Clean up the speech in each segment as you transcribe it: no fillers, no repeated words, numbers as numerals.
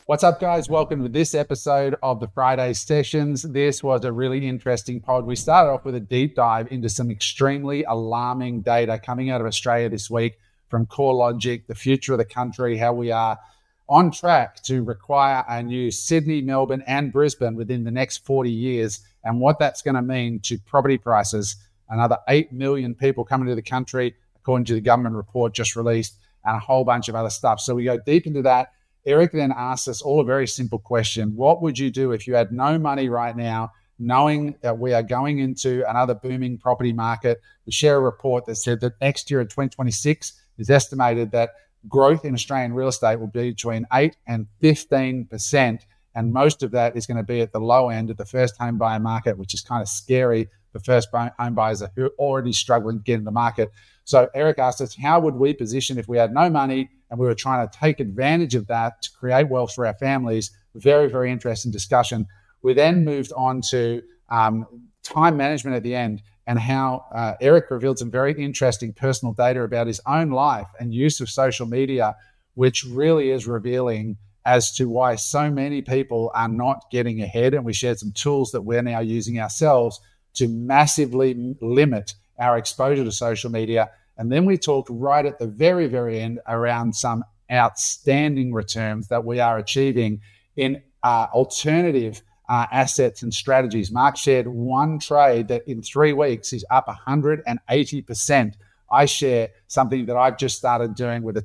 What's up, guys? Welcome to this episode of the Friday Sessions. This was a really interesting pod. We started off with a deep dive into some extremely alarming data coming out of Australia this week from CoreLogic, the future of the country, how we are on track to require a new Sydney, Melbourne, and Brisbane within the next 40 years, and what that's going to mean to property prices. Another 8 million people coming to the country, according to the government report just released, and a whole bunch of other stuff. So we go deep into that. Eric then asks us all a very simple question. What would you do if you had no money right now, knowing that we are going into another booming property market? We share a report that said that next year in 2026 is estimated that growth in Australian real estate will be between 8 and 15%. And most of that is going to be at the low end of the first home buyer market, which is kind of scary for first home buyers who are already struggling to get in the market. So Eric asked us, how would we position if we had no money and we were trying to take advantage of that to create wealth for our families? Very, very interesting discussion. We then moved on to time management at the end, and how Eric revealed some very interesting personal data about his own life and use of social media, which really is revealing as to why so many people are not getting ahead. And we shared some tools that we're now using ourselves to massively limit our exposure to social media. And then we talked right at the very, very end around some outstanding returns that we are achieving in alternative assets and strategies. Mark shared one trade that in 3 weeks is up 180%. I share something that I've just started doing with a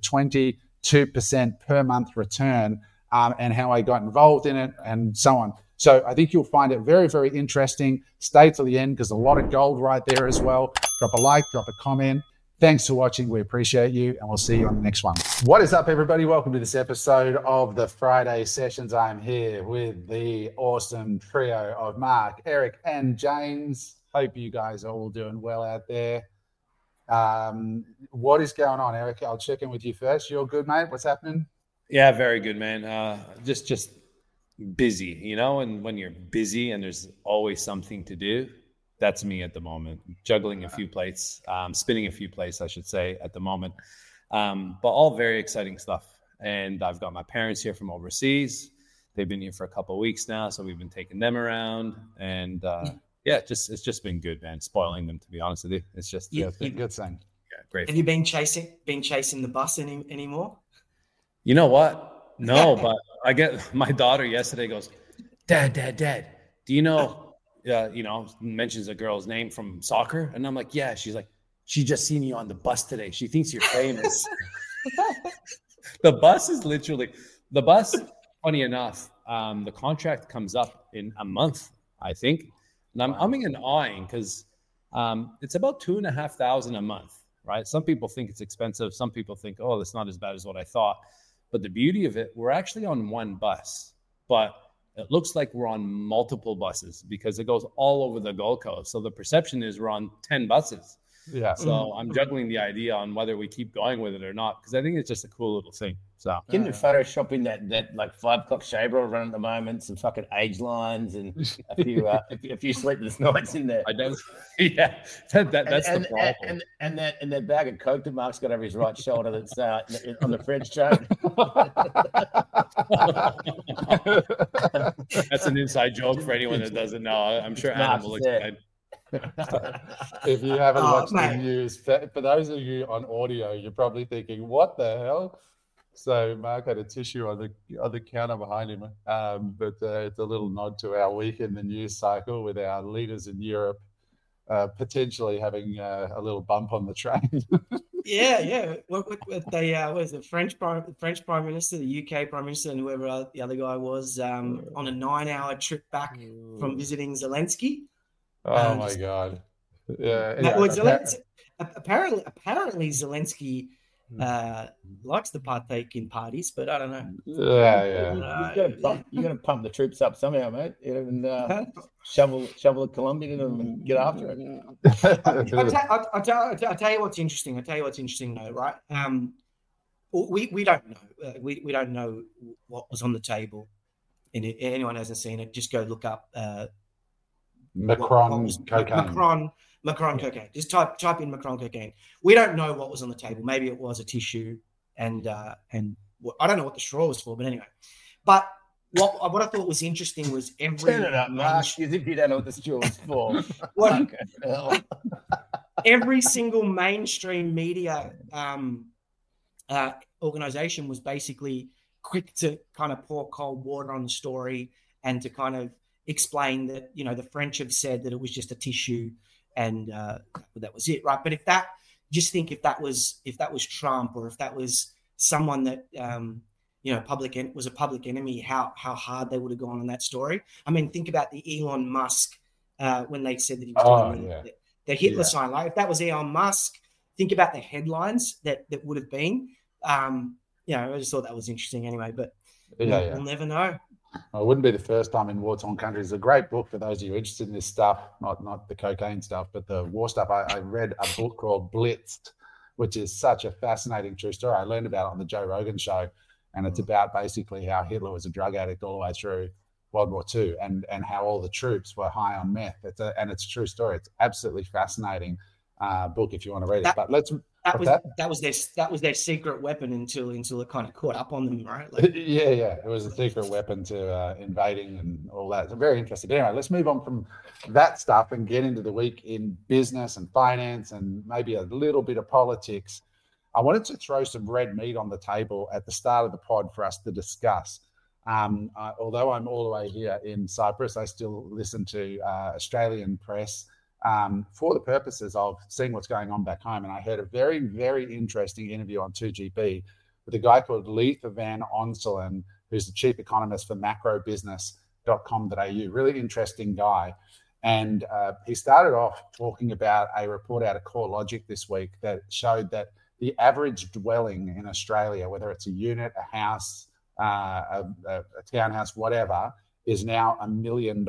22% per month return, and how I got involved in it and so on. So I think you'll find it very, very interesting. Stay till the end because a lot of gold right there as well. Drop a like, drop a comment. Thanks for watching. We appreciate you, and we'll see you on the next one. What is up, everybody? Welcome to this episode of the Friday Sessions. I'm here with the awesome trio of Mark, Eric, and James. Hope you guys are all doing well out there. What is going on, Eric? I'll check in with you first. You're good, mate? What's happening? Yeah, very good, man. Just busy, you know, and when you're busy and there's always something to do, that's me at the moment. Juggling a few plates, spinning a few plates, I should say, at the moment. But all very exciting stuff. And I've got my parents here from overseas. They've been here for a couple of weeks now, so we've been taking them around. And yeah, it's just been good, man. Spoiling them, to be honest with you. It's just it's been a good thing. Yeah, great. Have you been chasing the bus anymore? You know what? No, but I get my daughter yesterday goes, Dad, do you know, mentions a girl's name from soccer. And I'm like, yeah. She's like, she just seen you on the bus today. She thinks you're famous. The bus, funny enough, the contract comes up in a month, I think. And I'm umming and ahhing because it's about $2,500 a month, right? Some people think it's expensive. Some people think, oh, that's not as bad as what I thought. But the beauty of it, we're actually on one bus, but it looks like we're on multiple buses because it goes all over the Gold Coast. So the perception is we're on 10 buses. Yeah. So I'm juggling the idea on whether we keep going with it or not, because I think it's just a cool little thing. So getting Photoshop in that like 5 o'clock shaver I'll run at the moment, some fucking age lines and a few sleepless nights in there. I don't. Yeah, that's the problem. And that bag of Coke that Mark's got over his right shoulder that's on the French chain. That's an inside joke for anyone that doesn't know. I'm sure Adam will explain. If you haven't watched the news, for those of you on audio, you're probably thinking, what the hell? So Mark had a tissue on the counter behind him, but it's a little nod to our week in the news cycle with our leaders in Europe potentially having a little bump on the train. Yeah. What they was the French Prime Minister, the UK Prime Minister, and whoever the other guy was on a 9-hour trip back from visiting Zelensky. Oh my God! Yeah. Apparently Zelensky likes to partake in parties, but I don't know. Yeah. You got to pump the troops up somehow, mate. And shovel the Colombian in them and get after it. I'll tell you what's interesting. Though, right? We don't know. We don't know what was on the table. And if anyone hasn't seen it, just go look up Macron cocaine. Macron cocaine. Just type in Macron cocaine. We don't know what was on the table. Maybe it was a tissue, and I don't know what the straw was for. But anyway, But what I thought was interesting was Turn it up, Mark, as if you don't know what the straw's for. Every single mainstream media organization was basically quick to kind of pour cold water on the story and to kind of explain that, you know, the French have said that it was just a tissue and that was it, right? But if that was Trump, or if that was someone that was a public enemy, how hard they would have gone on that story. I mean, think about the Elon Musk when they said that he was doing the Hitler sign. Like, if that was Elon Musk, think about the headlines that would have been. I just thought that was interesting anyway, but we'll never know. Well, it wouldn't be the first time in war-torn countries. It's a great book for those of you interested in this stuff, not the cocaine stuff, but the war stuff. I read a book called Blitzed, which is such a fascinating true story. I learned about it on the Joe Rogan show, and it's about basically how Hitler was a drug addict all the way through World War II, and how all the troops were high on meth. It's a true story. It's absolutely fascinating book if you want to read it. But that was their secret weapon until it kind of caught up on them, right? Like, it was a secret weapon to invading and all that. It's very interesting. But anyway, let's move on from that stuff and get into the week in business and finance and maybe a little bit of politics. I wanted to throw some red meat on the table at the start of the pod for us to discuss. Although I'm all the way here in Cyprus, I still listen to Australian press for the purposes of seeing what's going on back home. And I heard a very, very interesting interview on 2GB with a guy called Leith Van Onselen, who's the chief economist for macrobusiness.com.au. Really interesting guy. And he started off talking about a report out of CoreLogic this week that showed that the average dwelling in Australia, whether it's a unit, a house, a townhouse, whatever, is now $1 million.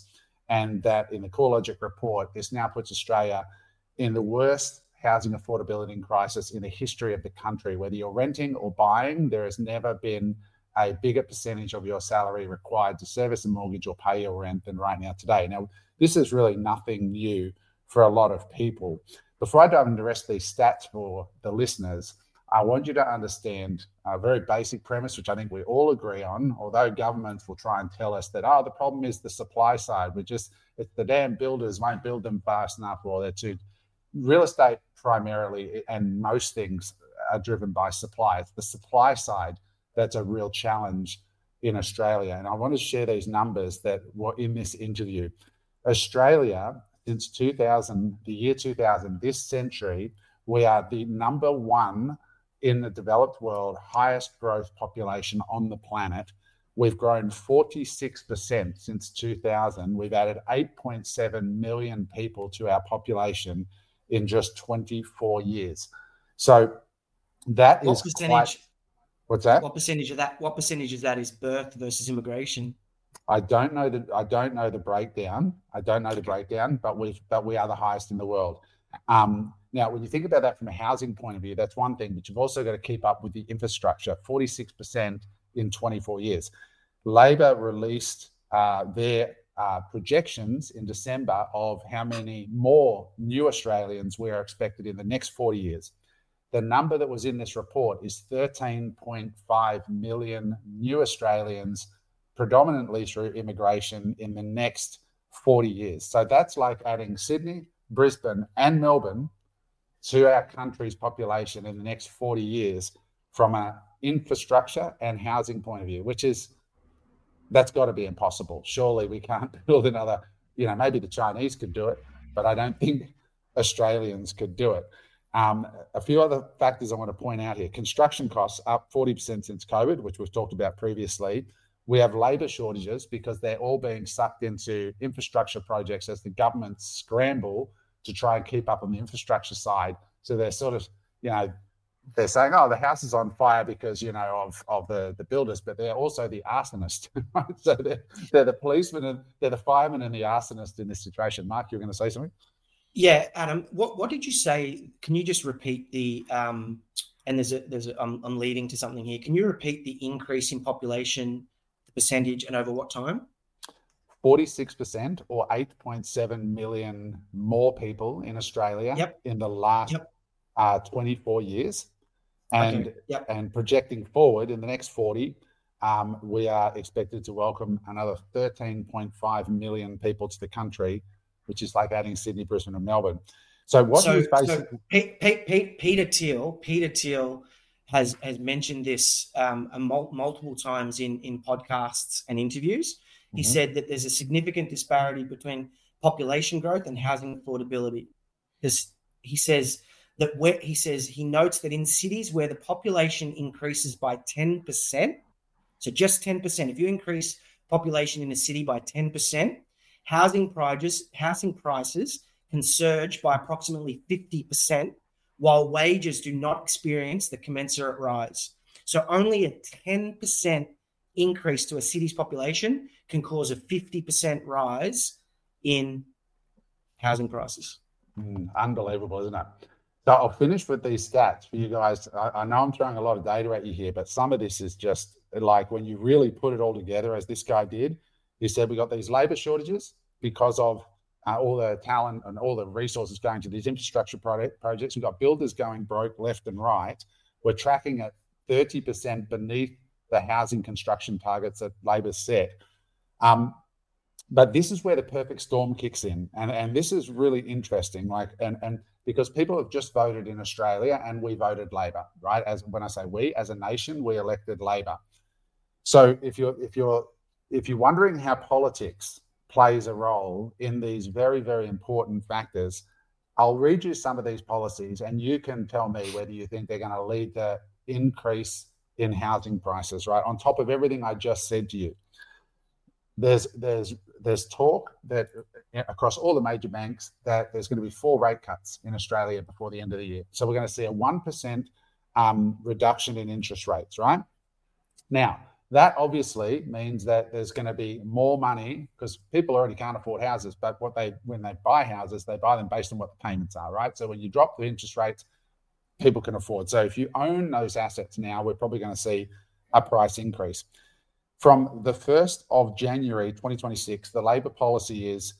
And that in the CoreLogic report, this now puts Australia in the worst housing affordability crisis in the history of the country. Whether you're renting or buying, there has never been a bigger percentage of your salary required to service a mortgage or pay your rent than right now today. Now, this is really nothing new for a lot of people. Before I dive into the rest of these stats for the listeners, I want you to understand a very basic premise, which I think we all agree on, although governments will try and tell us that, the problem is the supply side. It's the damn builders won't build them fast enough, or they're too. Real estate primarily, and most things are driven by supply. It's the supply side that's a real challenge in Australia. And I want to share these numbers that were in this interview. Australia, since 2000, the year 2000, this century, we are the number one in the developed world, highest growth population on the planet. We've grown 46% since 2000. We've added 8.7 million people to our population in just 24 years. So that is percentage? What's that? What percentage of that is birth versus immigration? I don't know the breakdown. But we are the highest in the world. Now, when you think about that from a housing point of view, that's one thing, but you've also got to keep up with the infrastructure, 46% in 24 years. Labor released their projections in December of how many more new Australians we are expected in the next 40 years. The number that was in this report is 13.5 million new Australians, predominantly through immigration, in the next 40 years. So that's like adding Sydney, Brisbane, and Melbourne to our country's population in the next 40 years from an infrastructure and housing point of view, that's got to be impossible. Surely we can't build another, maybe the Chinese could do it, but I don't think Australians could do it. A few other factors I want to point out here. Construction costs up 40% since COVID, which we've talked about previously. We have labour shortages because they're all being sucked into infrastructure projects as the governments scramble to try and keep up on the infrastructure side. So they're sort of, they're saying, the house is on fire because, of the builders, but they're also the arsonist. Right? So they're the policeman, and they're the fireman and the arsonist in this situation. Mark, you were going to say something? Yeah, Adam, what did you say? Can you just repeat the, and I'm leading to something here. Can you repeat the increase in population, the percentage, and over what time? 46%, or 8.7 million more people in Australia in the last 24 years. And projecting forward in the next 40, we are expected to welcome another 13.5 million people to the country, which is like adding Sydney, Brisbane, and Melbourne. So Peter Thiel has mentioned this multiple times in podcasts and interviews. He said that there's a significant disparity between population growth and housing affordability. He says he notes that in cities where the population increases by 10%, so just 10%, if you increase population in a city by 10%, housing prices can surge by approximately 50%, while wages do not experience the commensurate rise. So only a 10% increase to a city's population can cause a 50% rise in housing prices. Unbelievable, isn't it? So I'll finish with these stats for you guys. I know I'm throwing a lot of data at you here, but some of this is just like when you really put it all together, as this guy did. He said we got these labor shortages because of all the talent and all the resources going to these infrastructure projects. We've got builders going broke left and right. We're tracking at 30% beneath the housing construction targets that Labor's set. But this is where the perfect storm kicks in. And this is really interesting. And because people have just voted in Australia and we voted Labor, right? When I say we, as a nation, we elected Labor. So if you're wondering how politics plays a role in these very, very important factors, I'll read you some of these policies and you can tell me whether you think they're going to lead to increase in housing prices, right? On top of everything I just said to you. There's talk that across all the major banks that there's going to be 4 rate cuts in Australia before the end of the year. So we're going to see a 1% reduction in interest rates, right? Now, that obviously means that there's going to be more money because people already can't afford houses, but when they buy houses, they buy them based on what the payments are, right? So when you drop the interest rates, people can afford. So if you own those assets now, we're probably going to see a price increase. From the 1st of January 2026, the Labor policy is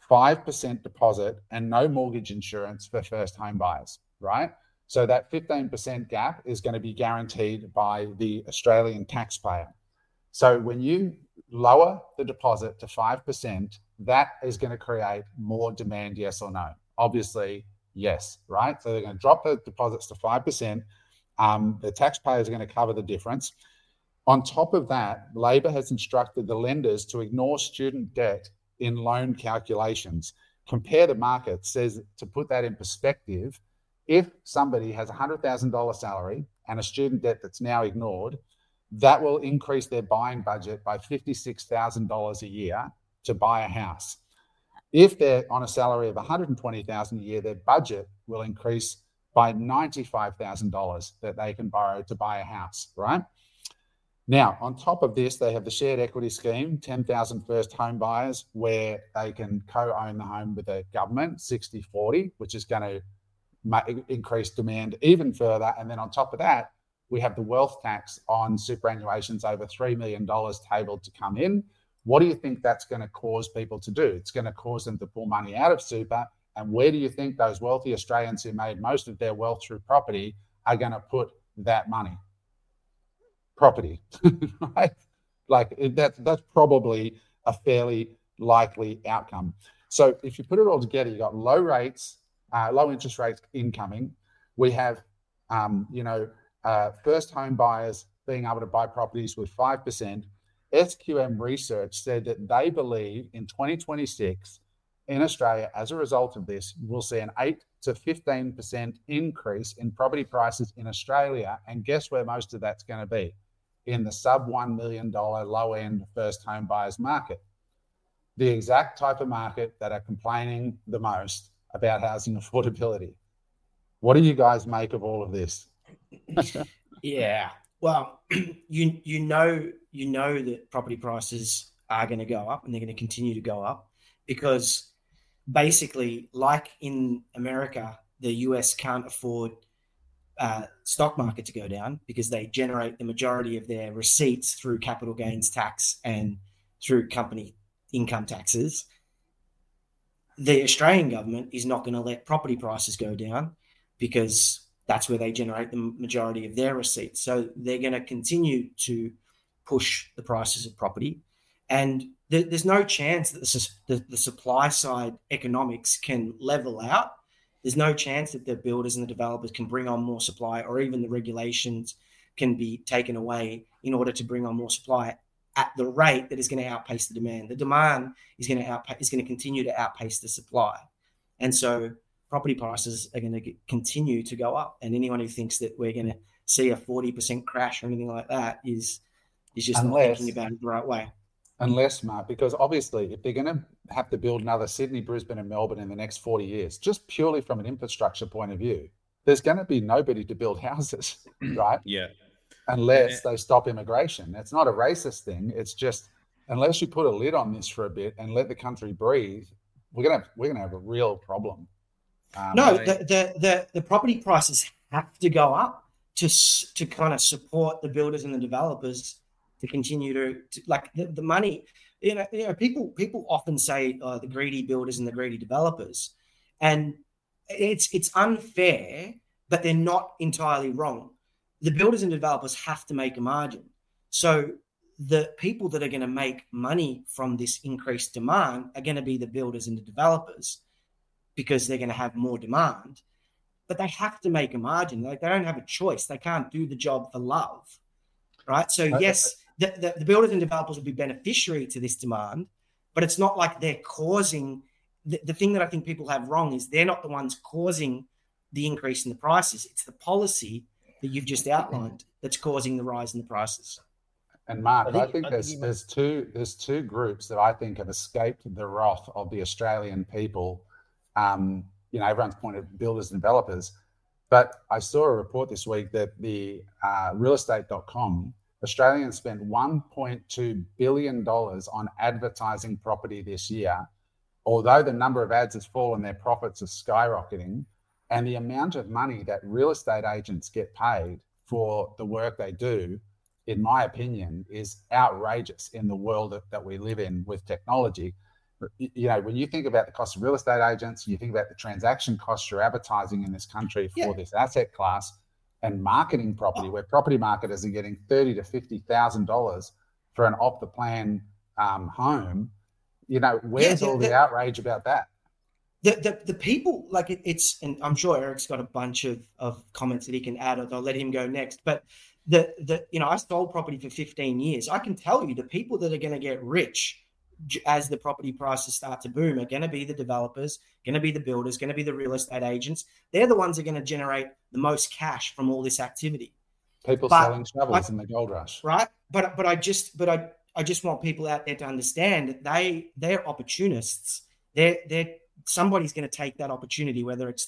5% deposit and no mortgage insurance for first home buyers, right? So that 15% gap is going to be guaranteed by the Australian taxpayer. So when you lower the deposit to 5%, that is going to create more demand, yes or no? Obviously, yes, right? So they're going to drop the deposits to 5%. The taxpayers are going to cover the difference. On top of that, Labor has instructed the lenders to ignore student debt in loan calculations. Compare the market says, to put that in perspective, if somebody has a $100,000 salary and a student debt that's now ignored, that will increase their buying budget by $56,000 a year to buy a house. If they're on a salary of $120,000 a year, their budget will increase by $95,000 that they can borrow to buy a house, right? Now, on top of this, they have the shared equity scheme, 10,000 first home buyers, where they can co-own the home with the government, 60-40, which is going to increase demand even further. And then on top of that, we have the wealth tax on superannuations over $3 million tabled to come in. What do you think that's going to cause people to do? It's going to cause them to pull money out of super. And where do you think those wealthy Australians who made most of their wealth through property are going to put that money? Property, right? Like that's probably a fairly likely outcome. So if you put it all together, you've got low interest rates incoming. We have, first home buyers being able to buy properties with 5%. SQM Research said that they believe in 2026 in Australia, as a result of this, we'll see an 8 to 15% increase in property prices in Australia. And guess where most of that's going to be? In the sub $1 million low-end first home buyers market. The exact type of market that are complaining the most about housing affordability. What do you guys make of all of this? Yeah. Well, you know that property prices are going to go up and they're going to continue to go up because basically, like in America, the US can't afford stock market to go down because they generate the majority of their receipts through capital gains tax and through company income taxes. The Australian government is not going to let property prices go down because that's where they generate the majority of their receipts. So they're going to continue to push the prices of property. And there's no chance that the supply side economics can level out. There's no chance that the builders and the developers can bring on more supply, or even the regulations can be taken away in order to bring on more supply at the rate that is going to outpace the demand. The demand is going to continue to outpace the supply. And so property prices are going to continue to go up. And anyone who thinks that we're going to see a 40% crash or anything like that is just not thinking about it the right way. Unless, Mark, because obviously if they're going to have to build another Sydney, Brisbane and Melbourne in the next 40 years, just purely from an infrastructure point of view, there's going to be nobody to build houses, right? Yeah. Unless they stop immigration. It's not a racist thing. It's just, unless you put a lid on this for a bit and let the country breathe, we're gonna have a real problem. The property prices have to go up to kind of support the builders and the developers to continue to like the money. You know, people often say the greedy builders and the greedy developers, and it's unfair, but they're not entirely wrong. The builders and developers have to make a margin. So the people that are going to make money from this increased demand are going to be the builders and the developers, because they're going to have more demand. But they have to make a margin. Like, they don't have a choice. They can't do the job for love, right? So yes, the builders and developers will be beneficiary to this demand, but it's not like they're causing the thing that I think people have wrong is they're not the ones causing the increase in the prices. It's the policy that you've just outlined that's causing the rise in the prices. And Mark, I think there's two groups that I think have escaped the wrath of the Australian people. Everyone's pointed builders and developers, but I saw a report this week that the realestate.com, Australians spent $1.2 billion on advertising property this year. Although the number of ads has fallen, their profits are skyrocketing. And the amount of money that real estate agents get paid for the work they do, in my opinion, is outrageous in the world that we live in with technology. You know, when you think about the cost of real estate agents, you think about the transaction costs you're advertising in this country for this asset class, and marketing property, where property marketers are getting $30,000 to $50,000 for an off-the-plan home. You know, where's all the outrage about that? The people, like it's, and I'm sure Eric's got a bunch of comments that he can add, or I'll let him go next. But I sold property for 15 years. I can tell you the people that are going to get rich as the property prices start to boom are going to be the developers, going to be the builders, going to be the real estate agents. They're the ones that are going to generate the most cash from all this activity. People selling shovels in the gold rush, right? But I just want people out there to understand that they're opportunists. They're somebody's going to take that opportunity, whether it's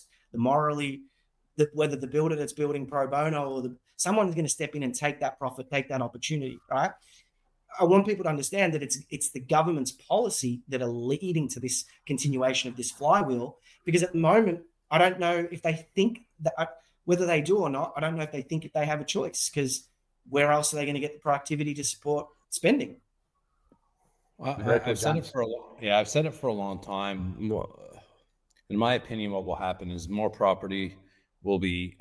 whether the builder that's building pro bono or someone's going to step in and take that profit, take that opportunity, right? I want people to understand that it's the government's policy that are leading to this continuation of this flywheel, because at the moment, I don't know if they think that, whether they do or not, I don't know if they think if they have a choice, because where else are they going to get the productivity to support spending? I've said it for a long time. In my opinion, what will happen is more property will be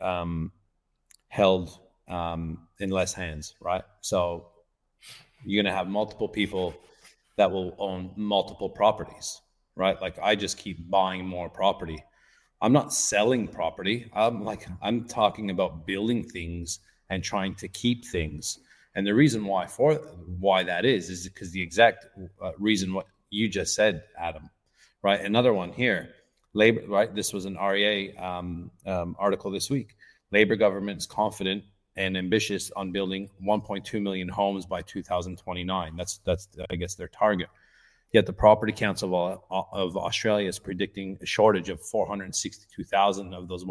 held in less hands, right? So you're going to have multiple people that will own multiple properties, right? Like, I just keep buying more property. I'm not selling property. I'm talking about building things and trying to keep things. And the reason why that is because the exact reason what you just said, Adam, right? Another one here, Labor, right? This was an REA article this week. Labor government's confident and ambitious on building 1.2 million homes by 2029. That's I guess their target. Yet the Property Council of Australia is predicting a shortage of 462,000 of those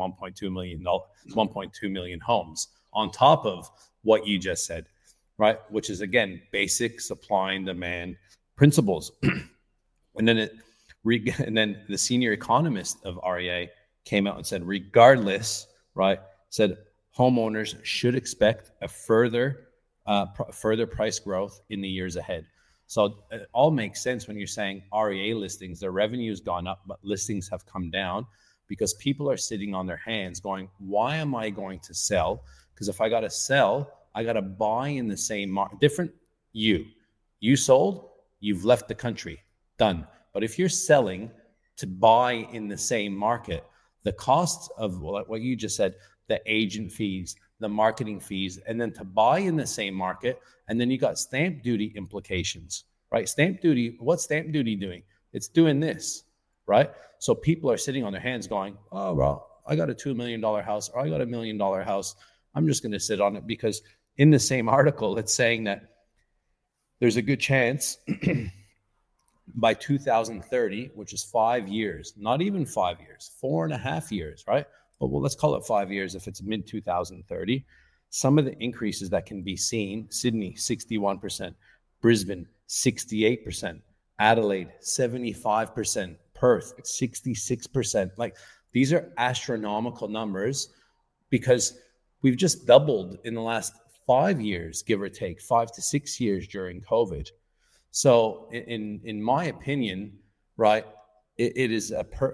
1.2 million homes, on top of what you just said, right? Which is, again, basic supply and demand principles. And then the senior economist of REA came out and said, regardless, right, said homeowners should expect a further price growth in the years ahead. So it all makes sense when you're saying REA listings, their revenue's gone up, but listings have come down because people are sitting on their hands going, why am I going to sell? Because if I got to sell, I got to buy in the same market. You sold, you've left the country, done. But if you're selling to buy in the same market, the costs of what you just said, the agent fees, the marketing fees, and then to buy in the same market, and then you got stamp duty implications, right? Stamp duty, what's stamp duty doing? It's doing this, right? So people are sitting on their hands going, oh, well, I got a $2 million house, or I got $1 million house. I'm just going to sit on it, because in the same article, it's saying that there's a good chance by 2030, which is 5 years, not even 5 years, 4.5 years, right? But well, let's call it 5 years if it's mid 2030. Some of the increases that can be seen: Sydney, 61%, Brisbane, 68%, Adelaide, 75%, Perth, 66%. Like, these are astronomical numbers, because we've just doubled in the last 5 years, give or take 5 to 6 years during COVID. So in my opinion, right, it is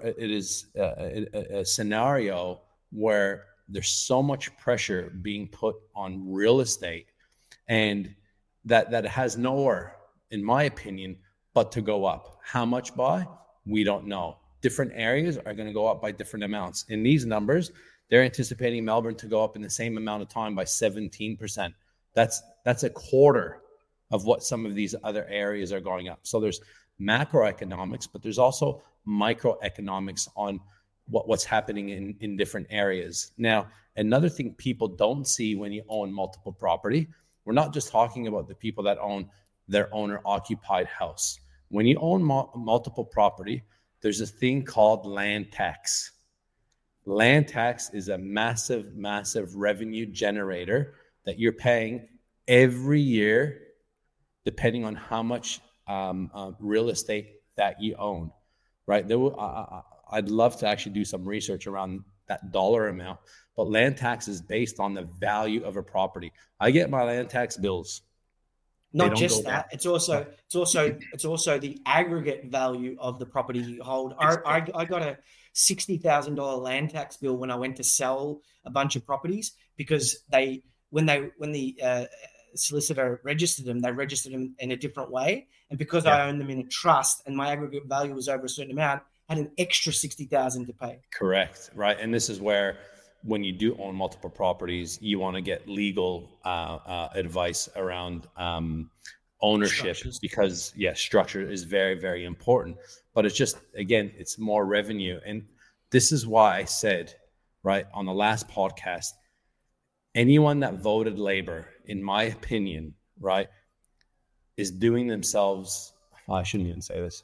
a scenario where there's so much pressure being put on real estate, and that has nowhere, in my opinion, but to go up. How much by? We don't know. Different areas are going to go up by different amounts. In these numbers, they're anticipating Melbourne to go up in the same amount of time by 17%. That's a quarter of what some of these other areas are going up. So there's macroeconomics, but there's also microeconomics on what's happening in different areas. Now, another thing people don't see when you own multiple property, we're not just talking about the people that own their owner-occupied house. When you own multiple property, there's a thing called land tax. Land tax is a massive, massive revenue generator that you're paying every year, depending on how much real estate that you own, right? I'd love to actually do some research around that dollar amount, but land tax is based on the value of a property. I get my land tax bills. Not just that, it's also the aggregate value of the property you hold. I got a $60,000 land tax bill when I went to sell a bunch of properties, because when the solicitor registered them, they registered them in a different way, and because I owned them in a trust and my aggregate value was over a certain amount, I had an extra $60,000 to pay. Correct, right? And this is where, when you do own multiple properties, you want to get legal advice around ownership, because structure is very, very important. But it's just, again, it's more revenue. And this is why I said, right, on the last podcast, anyone that voted Labor, in my opinion, right, is doing themselves, I shouldn't even say this.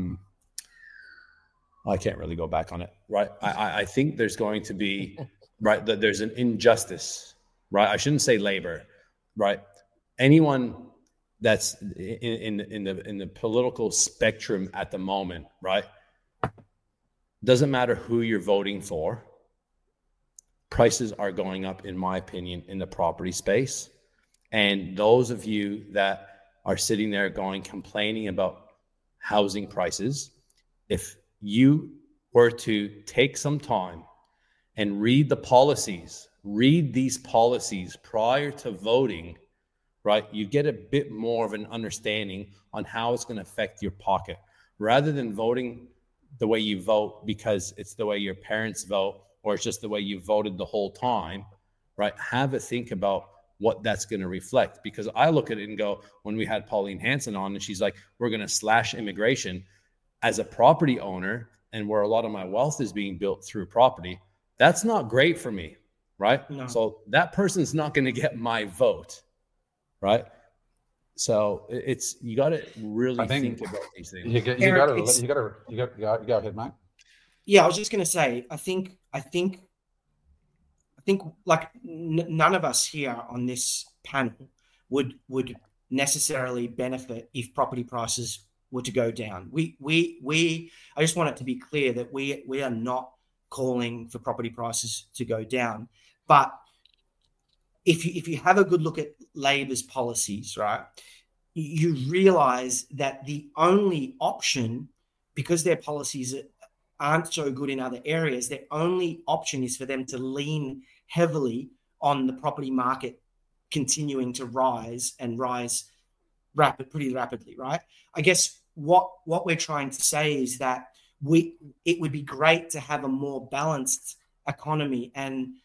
I can't really go back on it, right? I think there's going to be, right, that there's an injustice, right? I shouldn't say Labor, right? Anyone that's in the political spectrum at the moment, right? Doesn't matter who you're voting for. Prices are going up, in my opinion, in the property space. And those of you that are sitting there complaining about housing prices, if you were to take some time and read these policies prior to voting, right, you get a bit more of an understanding on how it's going to affect your pocket, rather than voting the way you vote because it's the way your parents vote, or it's just the way you voted the whole time, right? Have a think about what that's going to reflect. Because I look at it and go, when we had Pauline Hanson on and she's like, we're going to slash immigration, as a property owner, and where a lot of my wealth is being built through property, that's not great for me, right? No. So that person's not going to get my vote, right? So you got to really think about these things. You got to go ahead, mate. Yeah, I was just going to say, I think like none of us here on this panel would necessarily benefit if property prices were to go down. I just want it to be clear that we are not calling for property prices to go down. But if you have a good look at Labor's policies, right, you realize that the only option, because their policies aren't so good in other areas, their only option is for them to lean heavily on the property market continuing to rise pretty rapidly, right? I guess what we're trying to say is that it would be great to have a more balanced economy and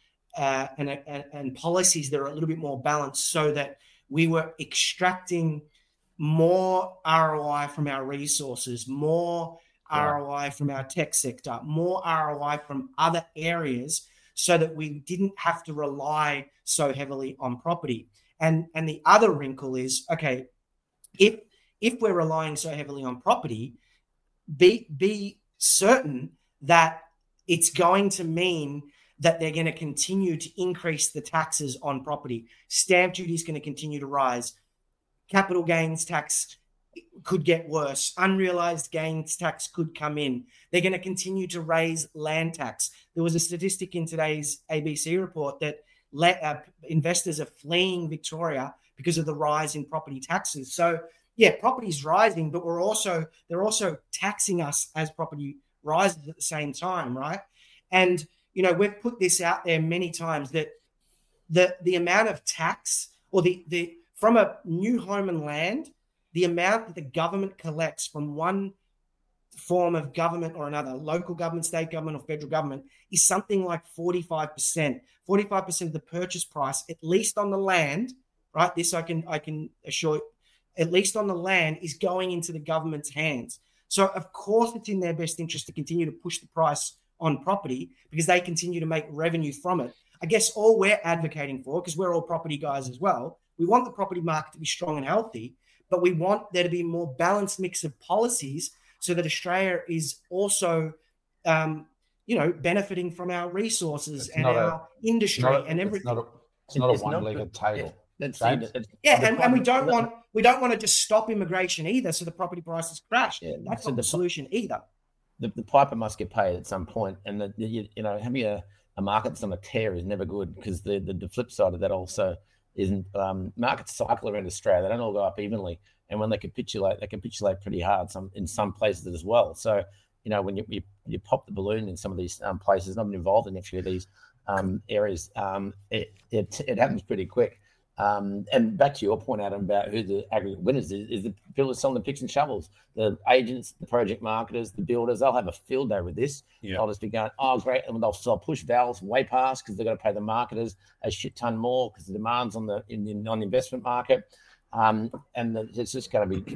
policies that are a little bit more balanced, so that we were extracting more ROI from our resources, more ROI from our tech sector, more ROI from other areas, so that we didn't have to rely so heavily on property. And the other wrinkle is, okay, if we're relying so heavily on property, be certain that it's going to mean that they're going to continue to increase the taxes on property. Stamp duty is going to continue to rise. Capital gains tax could get worse. Unrealized gains tax could come in. They're going to continue to raise land tax. There was a statistic in today's ABC report that investors are fleeing Victoria because of the rise in property taxes. So yeah, property is rising, but they're also taxing us as property rises at the same time, right? And we've put this out there many times that the amount of tax, or the from a new home and land, the amount that the government collects from one form of government or another, local government, state government, or federal government, is something like 45%. 45% of the purchase price, at least on the land, right? This I can assure you, at least on the land, is going into the government's hands. So of course it's in their best interest to continue to push the price on property, because they continue to make revenue from it. I guess all we're advocating for, because we're all property guys as well, we want the property market to be strong and healthy, but we want there to be a more balanced mix of policies, so that Australia is also, benefiting from our resources and our industry and everything. It's not a one-legged table. And we don't want to just stop immigration either, so the property prices crash. Yeah, that's not the solution either. The piper must get paid at some point, and having a market that's on a tear is never good, because the flip side of that also isn't markets cycle around Australia. They don't all go up evenly, and when they capitulate pretty hard in some places as well. So when you pop the balloon in some of these places, not involved in a few of these areas, it happens pretty quick. And back to your point, Adam, about who the aggregate winners is the people selling the picks and shovels, the agents, the project marketers, the builders. They'll have a field day with this. Yeah. They'll just be going, oh, great. And they'll push valves way past, because they've got to pay the marketers a shit ton more, because the demand's on the investment market. It's just going to be,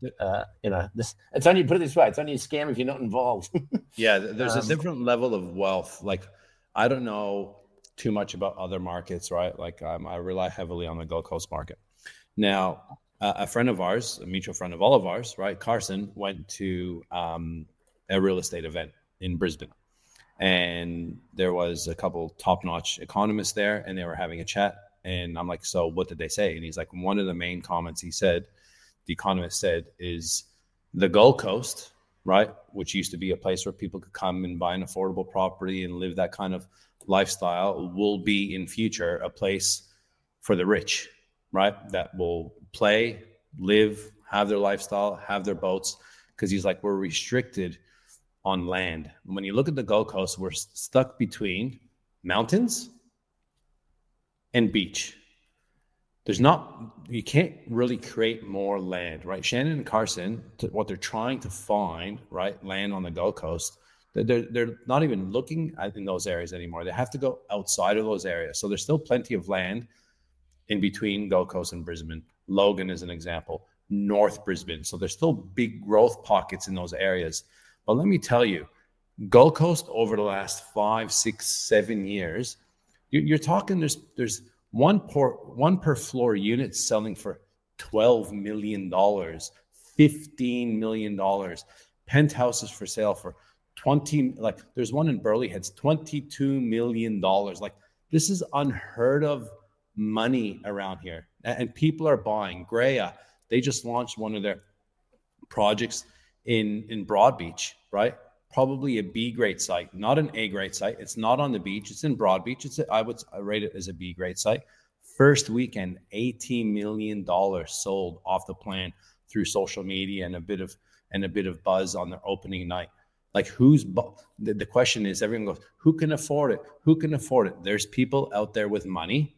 it's only, put it this way, it's only a scam if you're not involved. Yeah, there's a different level of wealth. Like, I don't know too much about other markets, right? Like I rely heavily on the Gold Coast market. Now, a friend of ours, a mutual friend of all of ours, right, Carson, went to a real estate event in Brisbane, and there was a couple top-notch economists there, and they were having a chat. And I'm like, so what did they say? And he's like, one of the main comments the economist said, is the Gold Coast, right, which used to be a place where people could come and buy an affordable property and live that kind of lifestyle, will be in future a place for the rich, right? That will play, live, have their lifestyle, have their boats. Because he's like, we're restricted on land. When you look at the Gold Coast, we're stuck between mountains and beach. You can't really create more land, right? Shannon and Carson, what they're trying to find, right, land on the Gold Coast, they're not even looking in those areas anymore. They have to go outside of those areas. So there's still plenty of land in between Gold Coast and Brisbane. Logan is an example. North Brisbane. So there's still big growth pockets in those areas. But let me tell you, Gold Coast over the last 5, 6, 7 years, you're talking there's one per floor unit selling for $12 million, $15 million. Penthouses for sale for 20, like there's one in Burleigh Heads, $22 million. Like, this is unheard of money around here. And people are buying. Greya, they just launched one of their projects in Broadbeach, right? Probably a B grade site, not an A grade site. It's not on the beach. It's in Broadbeach. I would rate it as a B grade site. First weekend, $18 million sold off the plan through social media and a bit of buzz on their opening night. Like, the question is, everyone goes, who can afford it? Who can afford it? There's people out there with money,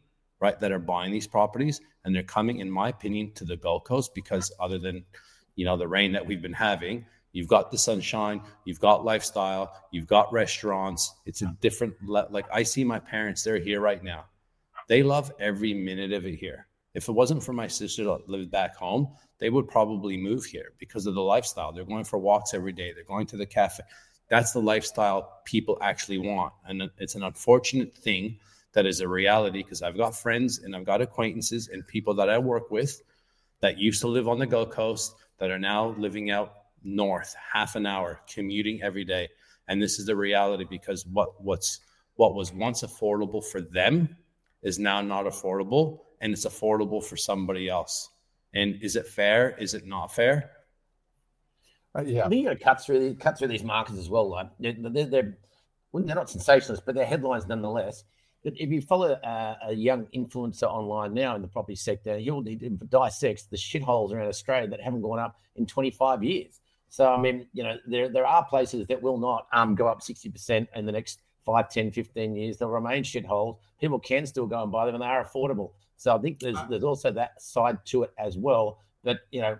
right, that are buying these properties, and they're coming, in my opinion, to the Gold Coast because other than, the rain that we've been having, you've got the sunshine, you've got lifestyle, you've got restaurants. It's a different, like I see my parents, they're here right now. They love every minute of it here. If it wasn't for my sister that lived back home, they would probably move here because of the lifestyle. They're going for walks every day. They're going to the cafe. That's the lifestyle people actually want. And it's an unfortunate thing that is a reality because I've got friends and I've got acquaintances and people that I work with that used to live on the Gold Coast that are now living out north, half an hour, commuting every day. And this is the reality because what was once affordable for them is now not affordable, and it's affordable for somebody else. And is it fair? Is it not fair? Yeah, I think you got to cut through these markets as well. Like they're not sensationalist, but they're headlines nonetheless. But if you follow a young influencer online now in the property sector, you'll need to dissect the shitholes around Australia that haven't gone up in 25 years. So, I mean, there are places that will not go up 60% in the next 5, 10, 15 years. They'll remain shitholes. People can still go and buy them, and they are affordable. So I think there's also that side to it as well. That,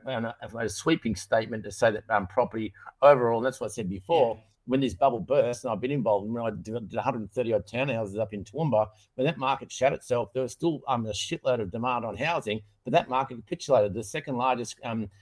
a sweeping statement to say that property overall, and that's what I said before, when this bubble burst, and I've been involved when I did 130 odd townhouses up in Toowoomba, when that market shut itself, there was still a shitload of demand on housing, but that market capitulated. The second largest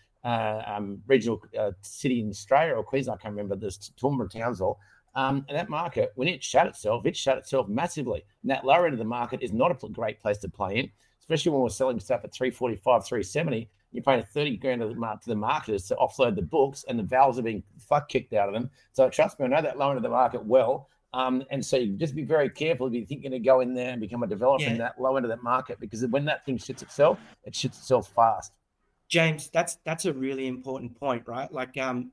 regional city in Australia or Queensland, I can't remember, this Toowoomba, Townsville. And that market, when it shut itself massively. And that lower end of the market is not a great place to play in, especially when we're selling stuff at 345, 370. You're paying $30,000 to the marketers to offload the books, and the valves are being fuck kicked out of them. So trust me, I know that lower end of the market well. And so you just be very careful if you're thinking to go in there and become a developer in that low end of that market, because when that thing shits itself, it shits itself fast. James, that's a really important point, right? Like from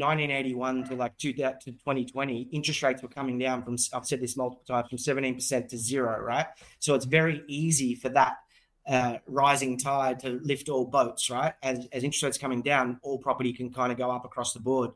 1981 to like 2020, interest rates were coming down from, I've said this multiple times, from 17% to 0, right? So it's very easy for that rising tide to lift all boats, right? As interest rates coming down, all property can kind of go up across the board.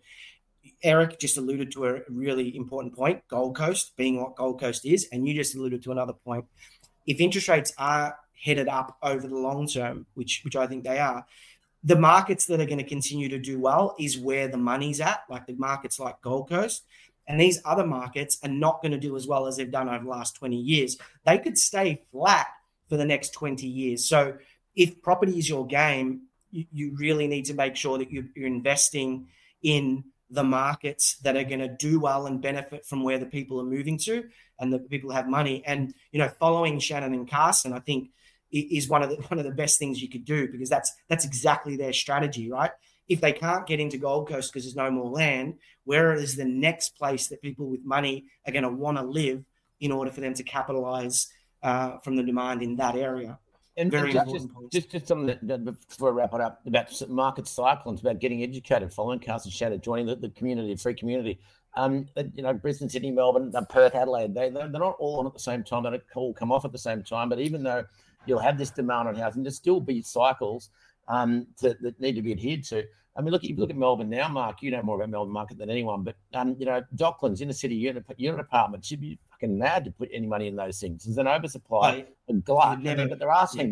Eric just alluded to a really important point, Gold Coast being what Gold Coast is, and you just alluded to another point. If interest rates are headed up over the long term, which I think they are, the markets that are going to continue to do well is where the money's at, like the markets like Gold Coast. And these other markets are not going to do as well as they've done over the last 20 years. They could stay flat for the next 20 years. So if property is your game, you really need to make sure that you're investing in the markets that are going to do well and benefit from where the people are moving to and the people have money. And, following Shannon and Carson, I think, is one of the best things you could do, because that's exactly their strategy, right? If they can't get into Gold Coast because there's no more land, where is the next place that people with money are going to want to live in order for them to capitalize from the demand in that area? And just something that before I wrap it up, about market cycles, about getting educated, following Carson Shadow, joining the community, free community. Brisbane, Sydney, Melbourne, Perth, Adelaide, they're not all on at the same time. They don't all come off at the same time. But even though you'll have this demand on housing, there'll still be cycles that need to be adhered to. I mean, if you look at Melbourne now, Mark, you know more about Melbourne market than anyone, but, Docklands, inner city unit apartments, you'd be fucking mad to put any money in those things. There's an oversupply, a glut, but they're asking,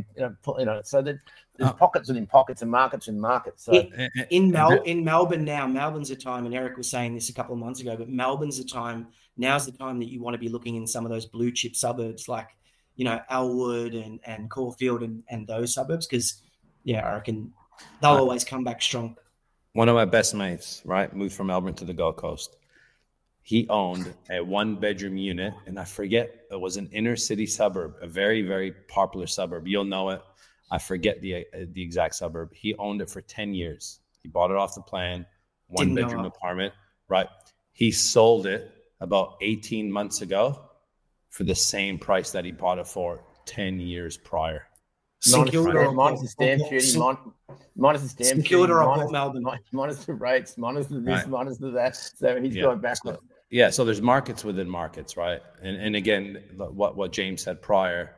so that there's pockets within pockets and markets in markets. So in Melbourne now, Melbourne's the time, and Eric was saying this a couple of months ago, but Melbourne's the time, now's the time that you want to be looking in some of those blue chip suburbs like, Elwood and Caulfield and those suburbs, because, I reckon they'll always come back strong. One of my best mates, right, moved from Melbourne to the Gold Coast. He owned a 1-bedroom unit, and I forget, it was an inner city suburb, a very, very popular suburb. You'll know it. I forget the exact suburb. He owned it for 10 years. He bought it off the plan, 1-bedroom apartment, right? He sold it about 18 months ago for the same price that he bought it for 10 years prior. Minus the stamp duty, minus the stamp duty, minus the rates, minus the this, minus the that. So he's going backwards. So there's markets within markets, right? And again, what James said prior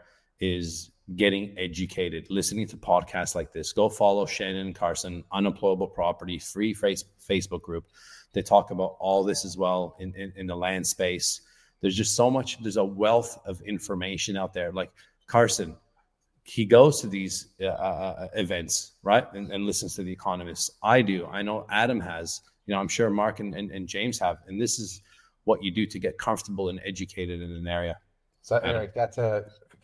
is getting educated, listening to podcasts like this. Go follow Shannon and Carson, Unemployable Property, free Facebook group. They talk about all this as well in the land space. There's just so much. There's a wealth of information out there. Like Carson, he goes to these events, right, and listens to the economists. I do. I know Adam has. I'm sure Mark and James have. And this is what you do to get comfortable and educated in an area. So Eric, that's a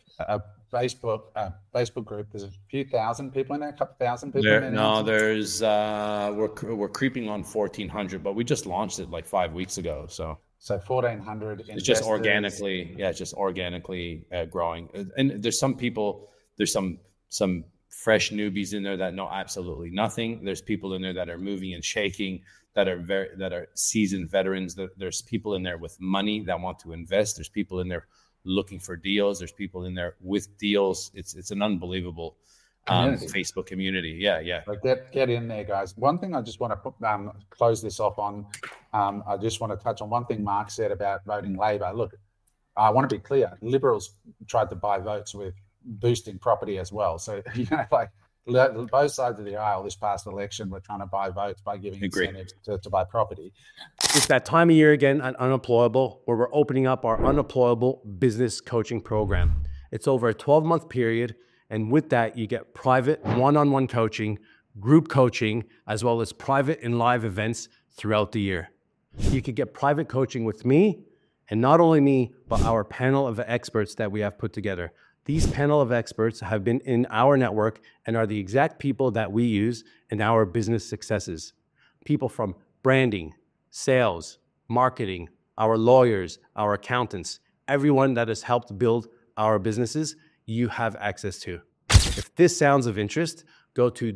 Facebook group. There's a few thousand people in there, a couple thousand people in there. No, there's we're creeping on 1,400, but we just launched it like 5 weeks ago. So 1,400. It's just organically, growing. And there's some people, there's some fresh newbies in there that know absolutely nothing. There's people in there that are moving and shaking, that are seasoned veterans. There's people in there with money that want to invest. There's people in there looking for deals. There's people in there with deals. It's an unbelievable Facebook community. Yeah. Like get in there, guys. One thing I just want to close this off on. I just want to touch on one thing Mark said about voting Labor. Look, I want to be clear. Liberals tried to buy votes with boosting property as well. So like both sides of the aisle this past election were trying to buy votes by giving incentives to buy property. It's that time of year again at Unemployable where we're opening up our Unemployable business coaching program. It's over a 12-month period, and with that you get private one-on-one coaching, group coaching, as well as private and live events throughout the year. You could get private coaching with me, and not only me, but our panel of experts that we have put together. These panel of experts have been in our network and are the exact people that we use in our business successes. People from branding, sales, marketing, our lawyers, our accountants, everyone that has helped build our businesses, you have access to. If this sounds of interest, go to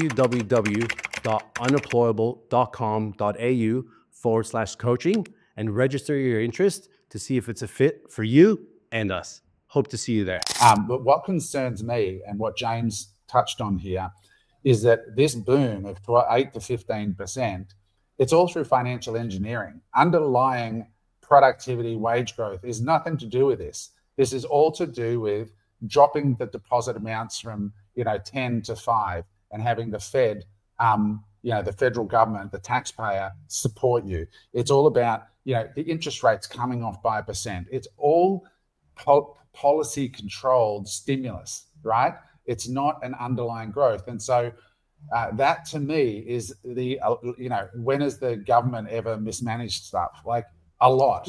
www.unemployable.com.au/coaching and register your interest to see if it's a fit for you and us. Hope to see you there. But what concerns me, and what James touched on here, is that this boom of 8 to 15%, it's all through financial engineering. Underlying productivity, wage growth is nothing to do with this. This is all to do with dropping the deposit amounts from 10 to 5 and having the Fed, the federal government, the taxpayer support you. It's all about the interest rates coming off by 1%. It's all policy controlled stimulus, right? It's not an underlying growth. And so that to me is when has the government ever mismanaged stuff? Like a lot.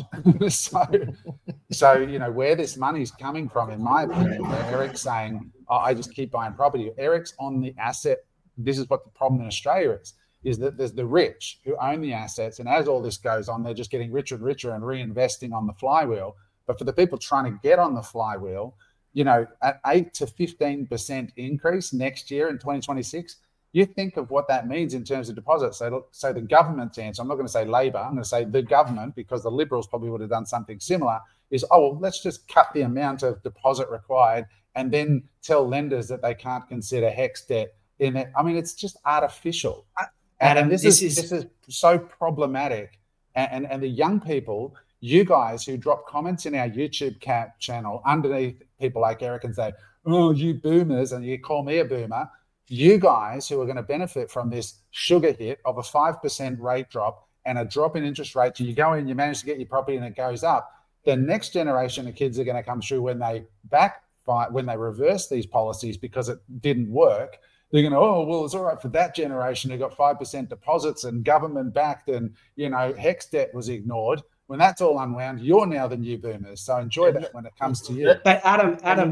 so where this money's coming from, in my opinion, where Eric's saying, I just keep buying property. Eric's on the asset. This is what the problem in Australia is that there's the rich who own the assets. And as all this goes on, they're just getting richer and richer and reinvesting on the flywheel. But for the people trying to get on the flywheel, at 8 to 15% increase next year in 2026, you think of what that means in terms of deposits. So the government's answer, I'm not going to say Labor, I'm going to say the government, because the Liberals probably would have done something similar, is, let's just cut the amount of deposit required and then tell lenders that they can't consider HECS debt in it. I mean, it's just artificial. And this is so problematic. And the young people, you guys who drop comments in our YouTube channel underneath people like Eric and say, oh, you boomers, and you call me a boomer, you guys who are going to benefit from this sugar hit of a 5% rate drop and a drop in interest rates, and you go in, you manage to get your property and it goes up, the next generation of kids are going to come through when they reverse these policies because it didn't work. They're going to, it's all right for that generation who got 5% deposits and government backed and, HECS debt was ignored. When that's all unwound, you're now the new boomers. So enjoy that when it comes to you. But Adam,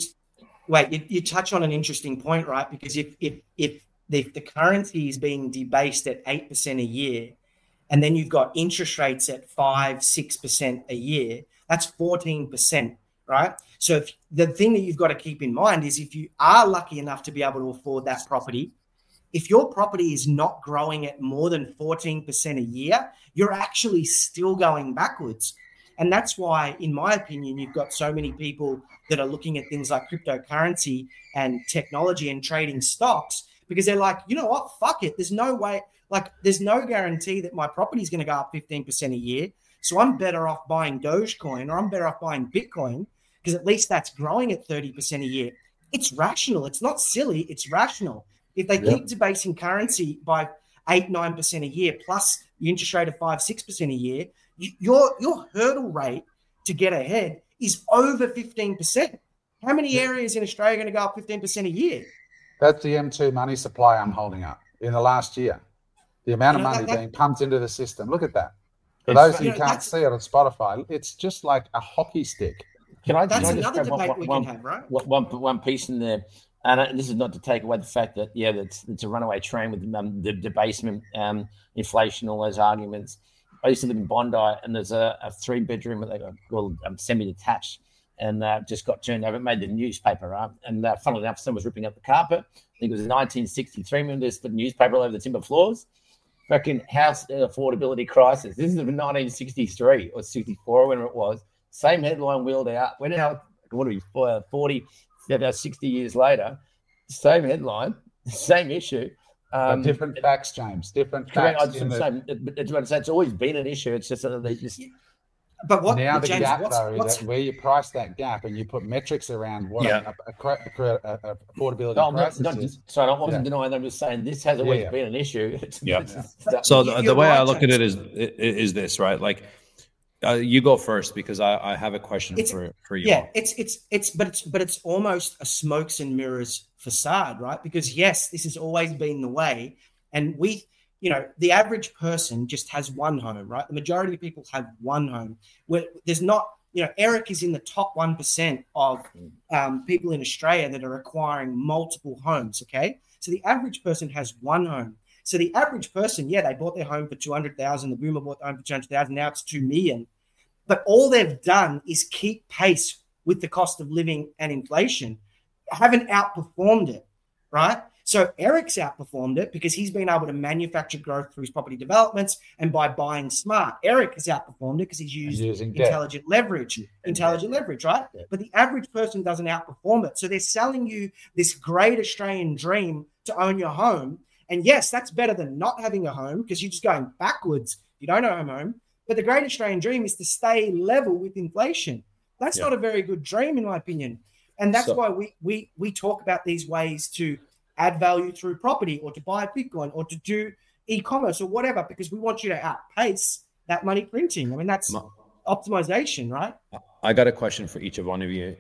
you touch on an interesting point, right? Because if the currency is being debased at 8% a year, and then you've got interest rates at 5-6% a year, that's 14%, right? So if the thing that you've got to keep in mind is if you are lucky enough to be able to afford that property, if your property is not growing at more than 14% a year, you're actually still going backwards. And that's why, in my opinion, you've got so many people that are looking at things like cryptocurrency and technology and trading stocks, because they're like, you know what, fuck it. There's no way, there's no guarantee that my property is going to go up 15% a year. So I'm better off buying Dogecoin, or I'm better off buying Bitcoin, because at least that's growing at 30% a year. It's rational. It's not silly. It's rational. If they keep debasing currency by 8-9% a year, plus the interest rate of 5-6% a year, your hurdle rate to get ahead is over 15%. How many areas in Australia are going to go up 15% a year? That's the M2 money supply I'm holding up in the last year. The amount of money being pumped into the system. Look at that. For those who can't see it on Spotify, it's just like a hockey stick. That's another debate we can have, right? One piece in there. And this is not to take away the fact that, it's a runaway train with the debasement, inflation, all those arguments. I used to live in Bondi, and there's a 3-bedroom, they called semi-detached, and just got turned over. It made the newspaper, right? And funnily enough, someone was ripping up the carpet. I think it was 1963. Remember, there's the newspaper all over the timber floors. Fucking house affordability crisis. This is 1963 or 64, whenever it was. Same headline wheeled out. Went out, 40, about 60 years later, same headline, same issue. Different facts, James. Different facts. It's always been an issue. It's just that they just. But what now the James, gap, what's where you price that gap and you put metrics around what a affordability crisis is. So I wasn't denying that. I'm just saying this has always been an issue. So the way I look at it is this, right? Like, you go first because I have a question for you. Yeah, it's almost a smokes and mirrors facade, right? Because yes, this has always been the way, and the average person just has one home, right? The majority of people have one home. Where there's not, Eric is in the top 1% of people in Australia that are acquiring multiple homes. Okay, so the average person has one home. So the average person, they bought their home for 200,000. The boomer bought the home for 200,000. Now it's 2 million. But all they've done is keep pace with the cost of living and inflation. Haven't outperformed it, right? So Eric's outperformed it because he's been able to manufacture growth through his property developments and by buying smart. Eric has outperformed it because he's using intelligent leverage, right? Yeah. But the average person doesn't outperform it. So they're selling you this great Australian dream to own your home. And yes, that's better than not having a home because you're just going backwards. You don't own a home. But the great Australian dream is to stay level with inflation. That's not a very good dream, in my opinion. And that's why we talk about these ways to add value through property or to buy Bitcoin or to do e-commerce or whatever, because we want you to outpace that money printing. I mean, that's optimization, right? I got a question for each one of you,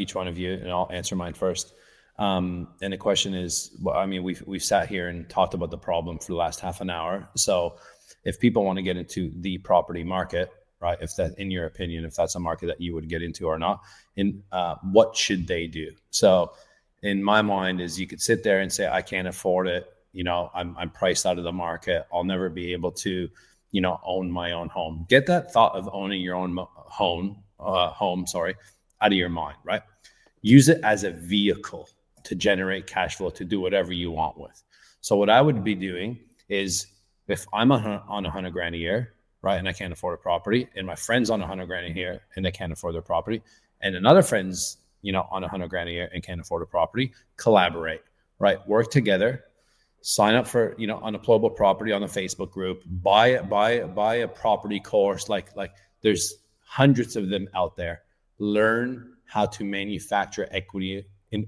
and I'll answer mine first. And the question is, we've sat here and talked about the problem for the last half an hour. So if people want to get into the property market, right, if that, in your opinion, if that's a market that you would get into or not, what should they do? So in my mind is you could sit there and say, I can't afford it. I'm priced out of the market. I'll never be able to, own my own home. Get that thought of owning your own home, out of your mind, right? Use it as a vehicle to generate cash flow, to do whatever you want with. So what I would be doing is, if I'm on $100,000 a year, right, and I can't afford a property, and my friend's on $100,000 a year and they can't afford their property, and another friend's on $100,000 a year and can't afford a property, collaborate, right? Work together, sign up for unemployable property on the Facebook group, buy a property course, like there's hundreds of them out there. Learn how to manufacture equity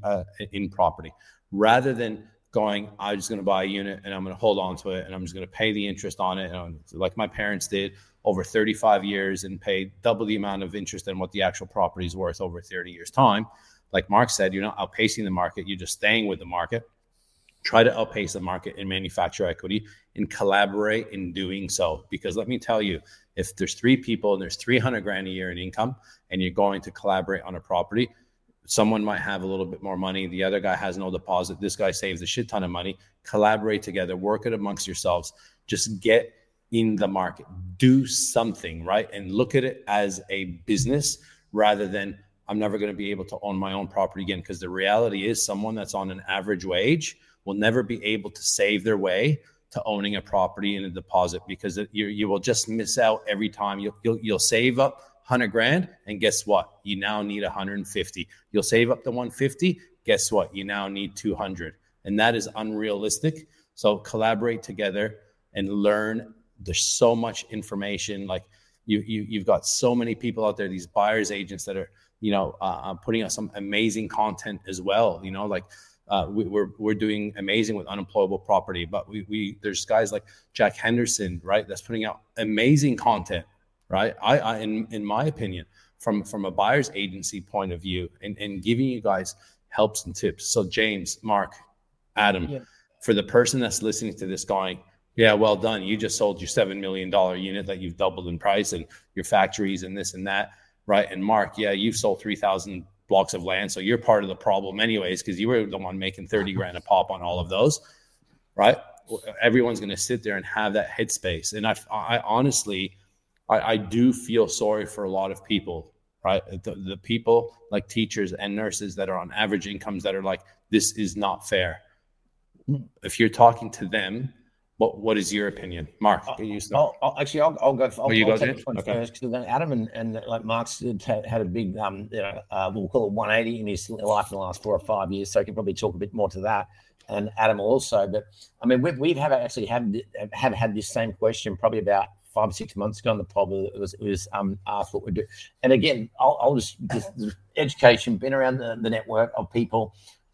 in property, rather than going, I'm just going to buy a unit and I'm going to hold on to it and I'm just going to pay the interest on it, like my parents did over 35 years and pay double the amount of interest than what the actual property is worth over 30 years time. Like Mark said, you're not outpacing the market, you're just staying with the market. Try to outpace the market and manufacture equity and collaborate in doing so. Because let me tell you, if there's 3 people and there's $300,000 a year in income and you're going to collaborate on a property, someone might have a little bit more money. The other guy has no deposit. This guy saves a shit ton of money. Collaborate together, work it amongst yourselves. Just get in the market, do something, right? And look at it as a business rather than I'm never going to be able to own my own property again. Because the reality is someone that's on an average wage will never be able to save their way to owning a property in a deposit, because you will just miss out every time. You'll save up $100,000, and guess what? You now need 150. You'll save up to 150. Guess what? You now need 200, and that is unrealistic. So collaborate together and learn. There's so much information. Like you've got so many people out there, these buyers agents that are putting out some amazing content as well. We're doing amazing with unemployable property, but there's guys like Jack Henderson, right, that's putting out amazing content. Right. In my opinion, from a buyer's agency point of view and giving you guys helps and tips. So James, Mark, Adam, for the person that's listening to this going, yeah, well done. You just sold your $7 million unit that you've doubled in price and your factories and this and that, right? And Mark, yeah, you've sold 3,000 blocks of land. So you're part of the problem anyways, because you were the one making 30 grand a pop on all of those, right? Everyone's going to sit there and have that headspace. And I honestly, I do feel sorry for a lot of people, right? The people like teachers and nurses that are on average incomes that are like, this is not fair. If you're talking to them, what is your opinion, Mark? I'll go. I'll take this one first, because Adam and like Mark's had a big, we'll call it 180 in his life in the last 4 or 5 years. So he can probably talk a bit more to that, and Adam also. But I mean, we've had this same question probably about 5 or 6 months ago on the pod. It was asked what we do, and again, I'll just education, been around the network of people,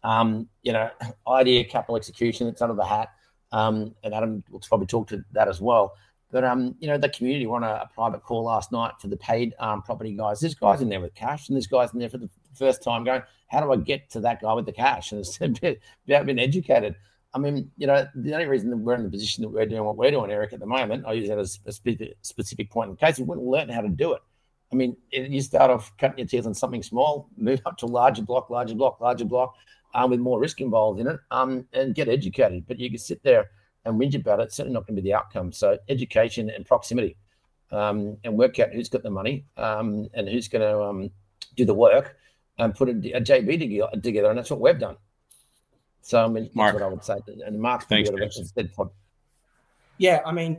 idea, capital, execution. It's under the hat. And Adam will probably talk to that as well. But, the community were on a private call last night for the paid property guys. This guy's in there with cash, and this guy's in there for the first time going, how do I get to that guy with the cash? And it's been educated. I mean, the only reason that we're in the position that we're doing what we're doing, Eric, at the moment, I use that as a specific point in case we wouldn't learn how to do it. I mean, you start off cutting your teeth on something small, move up to larger block, with more risk involved in it, and get educated. But you can sit there and whinge about it. It's certainly not going to be the outcome. So education and proximity, and work out who's got the money, and who's going to do the work, and put a JV together. And that's what we've done. So I mean, Mark, that's what I would say. And Mark's thanks. Yeah, I mean,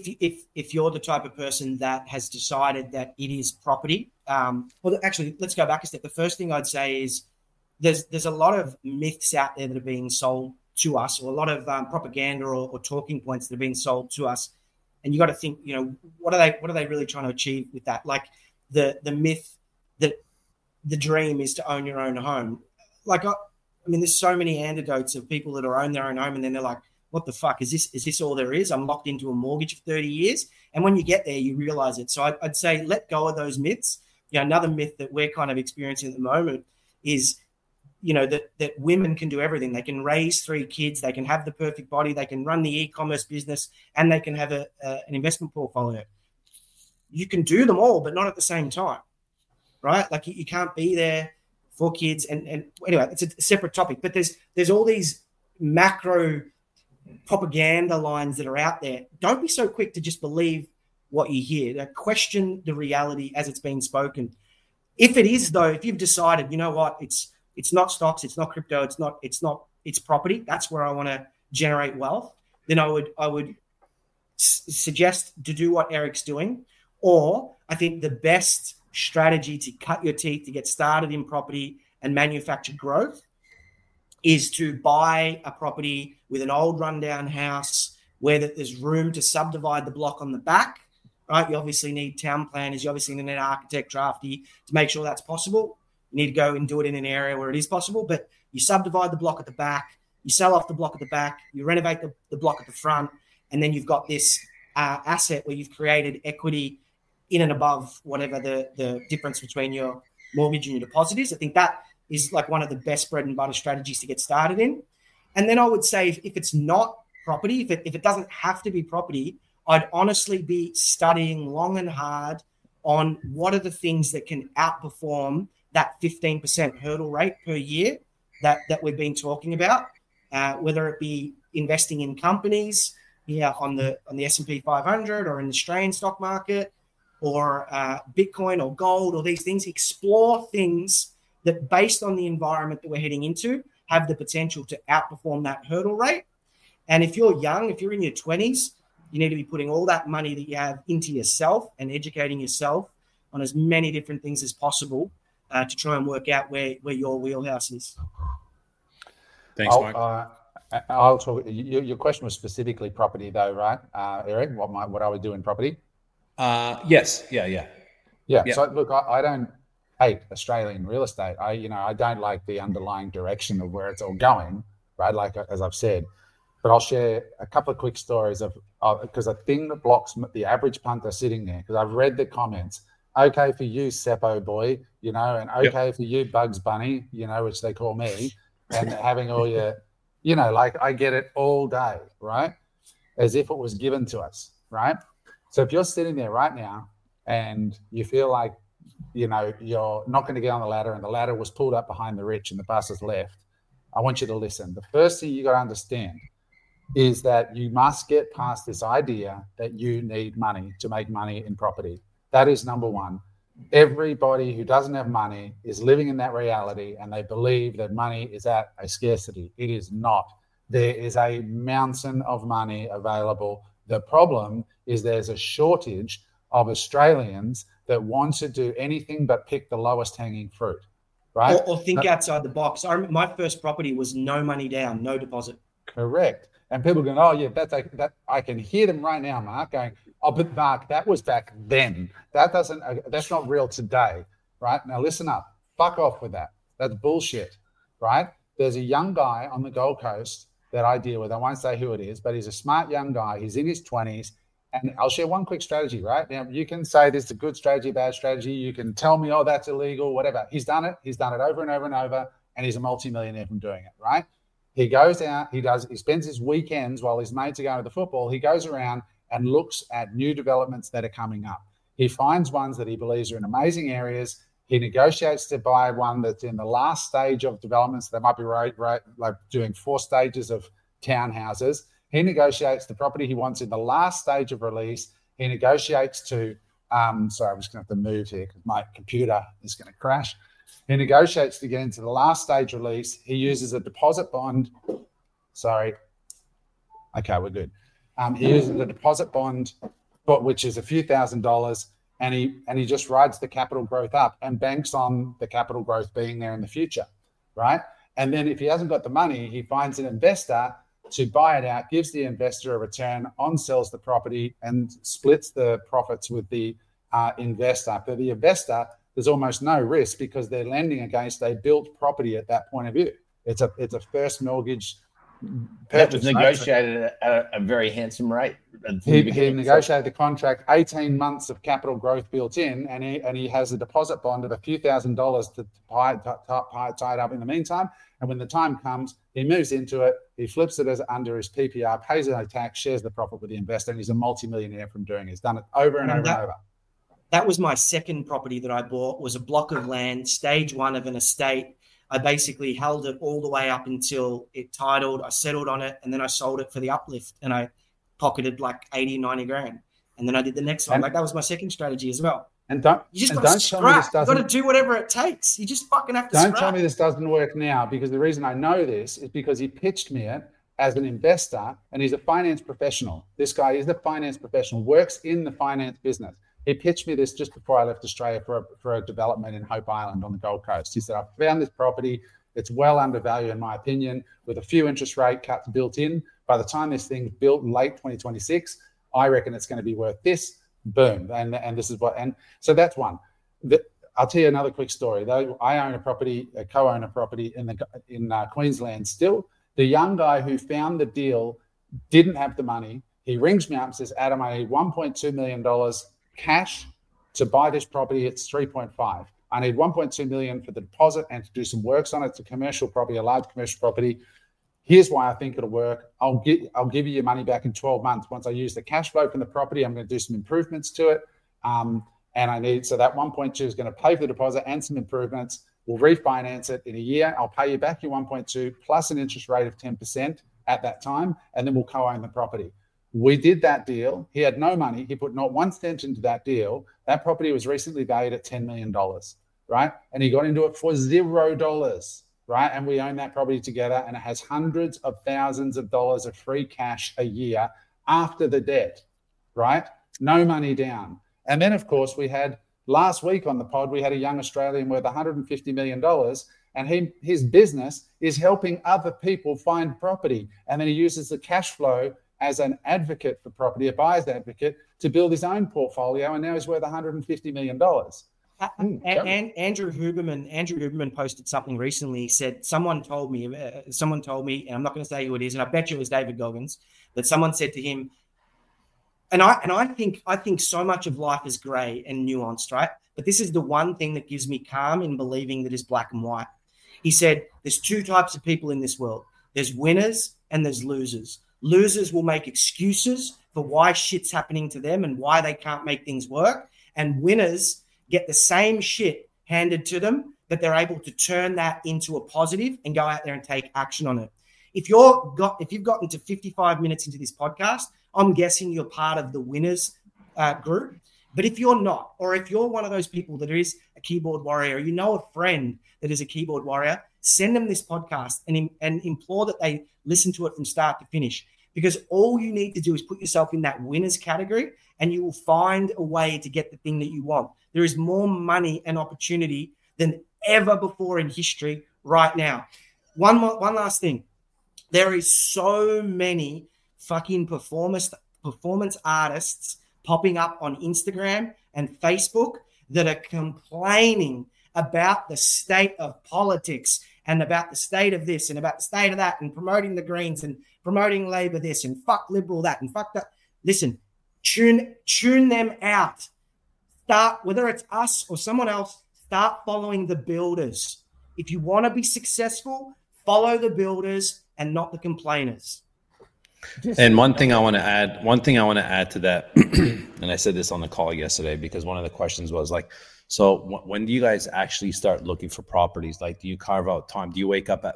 if you're the type of person that has decided that it is property, well, actually, let's go back a step. The first thing I'd say is, there's a lot of myths out there that are being sold to us, or a lot of propaganda or talking points that are being sold to us. And you got to think, what are they really trying to achieve with that? Like the myth that the dream is to own your own home. Like, I mean, there's so many anecdotes of people that own their own home, and then they're like, what the fuck is this all there is? I'm locked into a mortgage for 30 years. And when you get there, you realize it. So I'd say let go of those myths. Another myth that we're kind of experiencing at the moment is, that women can do everything. They can raise 3 kids, they can have the perfect body, they can run the e-commerce business, and they can have an investment portfolio. You can do them all, but not at the same time, right? Like you can't be there for kids. And anyway, it's a separate topic, but there's all these macro propaganda lines that are out there. Don't be so quick to just believe what you hear. Question the reality as it's being spoken. If it is, though, if you've decided, you know what, it's not stocks, it's not crypto, it's property, that's where I want to generate wealth, then I would suggest to do what Eric's doing. Or I think the best strategy to cut your teeth, to get started in property and manufacture growth, is to buy a property with an old rundown house where there's room to subdivide the block on the back, right? You obviously need town planners, you obviously need an architect, drafty to make sure that's possible. You need to go and do it in an area where it is possible, but you subdivide the block at the back, you sell off the block at the back, you renovate the block at the front, and then you've got this asset where you've created equity in and above whatever the difference between your mortgage and your deposit is. I think that is like one of the best bread and butter strategies to get started in. And then I would say if it's not property, if it doesn't have to be property, I'd honestly be studying long and hard on what are the things that can outperform that 15% hurdle rate per year that we've been talking about, whether it be investing in companies on the S&P 500 or in the Australian stock market, or Bitcoin or gold or these things. Explore things that, based on the environment that we're heading into, have the potential to outperform that hurdle rate. And if you're young, if you're in your 20s, you need to be putting all that money that you have into yourself and educating yourself on as many different things as possible to try and work out where your wheelhouse is. Thanks, Mark. I'll talk. Your question was specifically property, though, right, Eric? What I would do in property? Yes. Yeah. So look, I don't hate Australian real estate. I don't like the underlying direction of where it's all going, right? Like as I've said, but I'll share a couple of quick stories of because the thing that blocks the average punter sitting there, because I've read the comments okay for you, Seppo boy, you know, and okay for you, Bugs Bunny, you know, which they call me, and having all your, you know, like I get it all day, right? As if it was given to us, right? So if you're sitting there right now and you feel like, you know, you're not going to get on the ladder and the ladder was pulled up behind the rich and the bus is left, I want you to listen. The first thing you got to understand is that you must get past this idea that you need money to make money in property. That is number one. Everybody who doesn't have money is living in that reality and they believe that money is at a scarcity. It is not. There is a mountain of money available. The problem is there's a shortage of Australians that want to do anything but pick the lowest hanging fruit, right? Or think outside the box. My first property was no money down, no deposit. Correct. And people going, oh yeah, that I can hear them right now, Mark, going, oh, but Mark, that was back then. That's not real today, right? Now listen up. Fuck off with that. That's bullshit, right? There's a young guy on the Gold Coast that I deal with. I won't say who it is, but he's a smart young guy. He's in his 20s. And I'll share one quick strategy, right? Now, you can say this is a good strategy, bad strategy. You can tell me, oh, that's illegal, whatever. He's done it. He's done it over and over and over, and he's a multimillionaire from doing it, right? He goes out, he spends his weekends while his mates are going to the football. He goes around and looks at new developments that are coming up. He finds ones that he believes are in amazing areas. He negotiates to buy one that's in the last stage of developments. They might be right, like doing 4 stages of townhouses. He negotiates the property he wants in the last stage of release. He negotiates to, sorry, I'm just going to have to move here because my computer is going to crash. He negotiates to get into the last stage release. He uses a deposit bond. Sorry. Okay, we're good. He uses a deposit bond, which is a few $1,000s, and he just rides the capital growth up and banks on the capital growth being there in the future, right? And then if he hasn't got the money, he finds an investor to buy it out, gives the investor a return, on-sells the property, and splits the profits with the investor. For the investor, there's almost no risk because they're lending against a built property at that point of view. It's a first mortgage purchase. That was negotiated at a very handsome rate. He negotiated the contract, 18 months of capital growth built in, and he has a deposit bond of a few $1,000s to tie it up in the meantime. And when the time comes, he moves into it, he flips it as under his PPR, pays no tax, shares the profit with the investor, and he's a multimillionaire from doing it. He's done it over and over and over. That was my second property that I bought, was a block of land, stage 1 of an estate. I basically held it all the way up until it titled. I settled on it, and then I sold it for the uplift, and I pocketed like 80, 90 grand. And then I did the next one. Like that was my second strategy as well. And don't tell me this doesn't. You got to do whatever it takes. You just fucking have to. Don't tell me this doesn't work now, because the reason I know this is because he pitched me it as an investor, and he's a finance professional. This guy is a finance professional, works in the finance business. He pitched me this just before I left Australia for a development in Hope Island on the Gold Coast. He said, I found this property. It's well undervalued, in my opinion, with a few interest rate cuts built in. By the time this thing's built late 2026, I reckon it's going to be worth this. Boom. And this is what, and so that's one. I'll tell you another quick story. Though I own a property, co-own a property in Queensland still. The young guy who found the deal didn't have the money. He rings me up and says, Adam, I need $1.2 million cash to buy this property. It's 3.5. I need 1.2 million for the deposit and to do some works on it. It's a commercial property, a large commercial property. Here's why I think it'll work. I'll give you your money back in 12 months. Once I use the cash flow from the property, I'm going to do some improvements to it. And so that 1.2 is going to pay for the deposit and some improvements. We'll refinance it in a year. I'll pay you back your 1.2 plus an interest rate of 10% at that time, and then we'll co-own the property. We did that deal. He had no money. He put not 1 cent into that deal. That property was recently valued at $10 million, right? And he got into it for $0, right? And we own that property together, and it has hundreds of thousands of dollars of free cash a year after the debt, right? No money down. And then, of course, we had last week on the pod, we had a young Australian worth $150 million, and his business is helping other people find property. And then he uses the cash flow as an advocate for property, a buyer's advocate, to build his own portfolio, and now he's worth $150 million. And Andrew Huberman posted something recently. He said, someone told me, and I'm not going to say who it is, and I bet you it was David Goggins, that someone said to him, And I think so much of life is grey and nuanced, right? But this is the one thing that gives me calm in believing that is black and white. He said, there's two types of people in this world. There's winners and there's losers. Losers will make excuses for why shit's happening to them and why they can't make things work. And winners get the same shit handed to them, but they're able to turn that into a positive and go out there and take action on it. If you've gotten to 55 minutes into this podcast, I'm guessing you're part of the winners group. But if you're not, or if you're one of those people that is a keyboard warrior, or you know a friend that is a keyboard warrior, send them this podcast and implore that they listen to it from start to finish. Because all you need to do is put yourself in that winners category and you will find a way to get the thing that you want. There is more money and opportunity than ever before in history right now. One last thing. There is so many fucking performance artists popping up on Instagram and Facebook that are complaining about the state of politics and about the state of this and about the state of that and promoting the Greens and promoting Labor this and fuck Liberal that and fuck that. Listen, tune them out. Start, whether it's us or someone else, start following the builders. If you want to be successful, follow the builders and not the complainers. And one thing I want to add to that, and I said this on the call yesterday because one of the questions was like, so when do you guys actually start looking for properties? Like, do you carve out time? Do you wake up at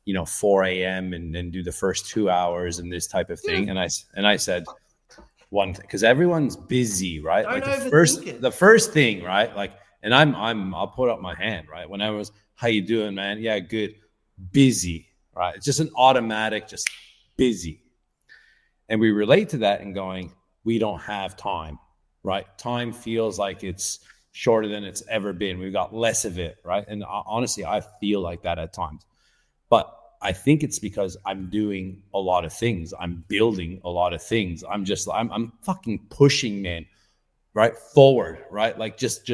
4 a.m. and then do the first 2 hours and this type of thing? Yeah. And I said one thing, because everyone's busy, right? Don't like overthink the first thing, right? Like, and I'll put up my hand, right? When I was, how you doing, man? Yeah, good. Busy, right? It's just an automatic, just busy. And we relate to that and going, we don't have time, right? Time feels like it's shorter than it's ever been. We've got less of it, right? And honestly, I feel like that at times. But I think it's because I'm doing a lot of things. I'm building a lot of things. I'm fucking pushing, man, right? Forward, right? Like just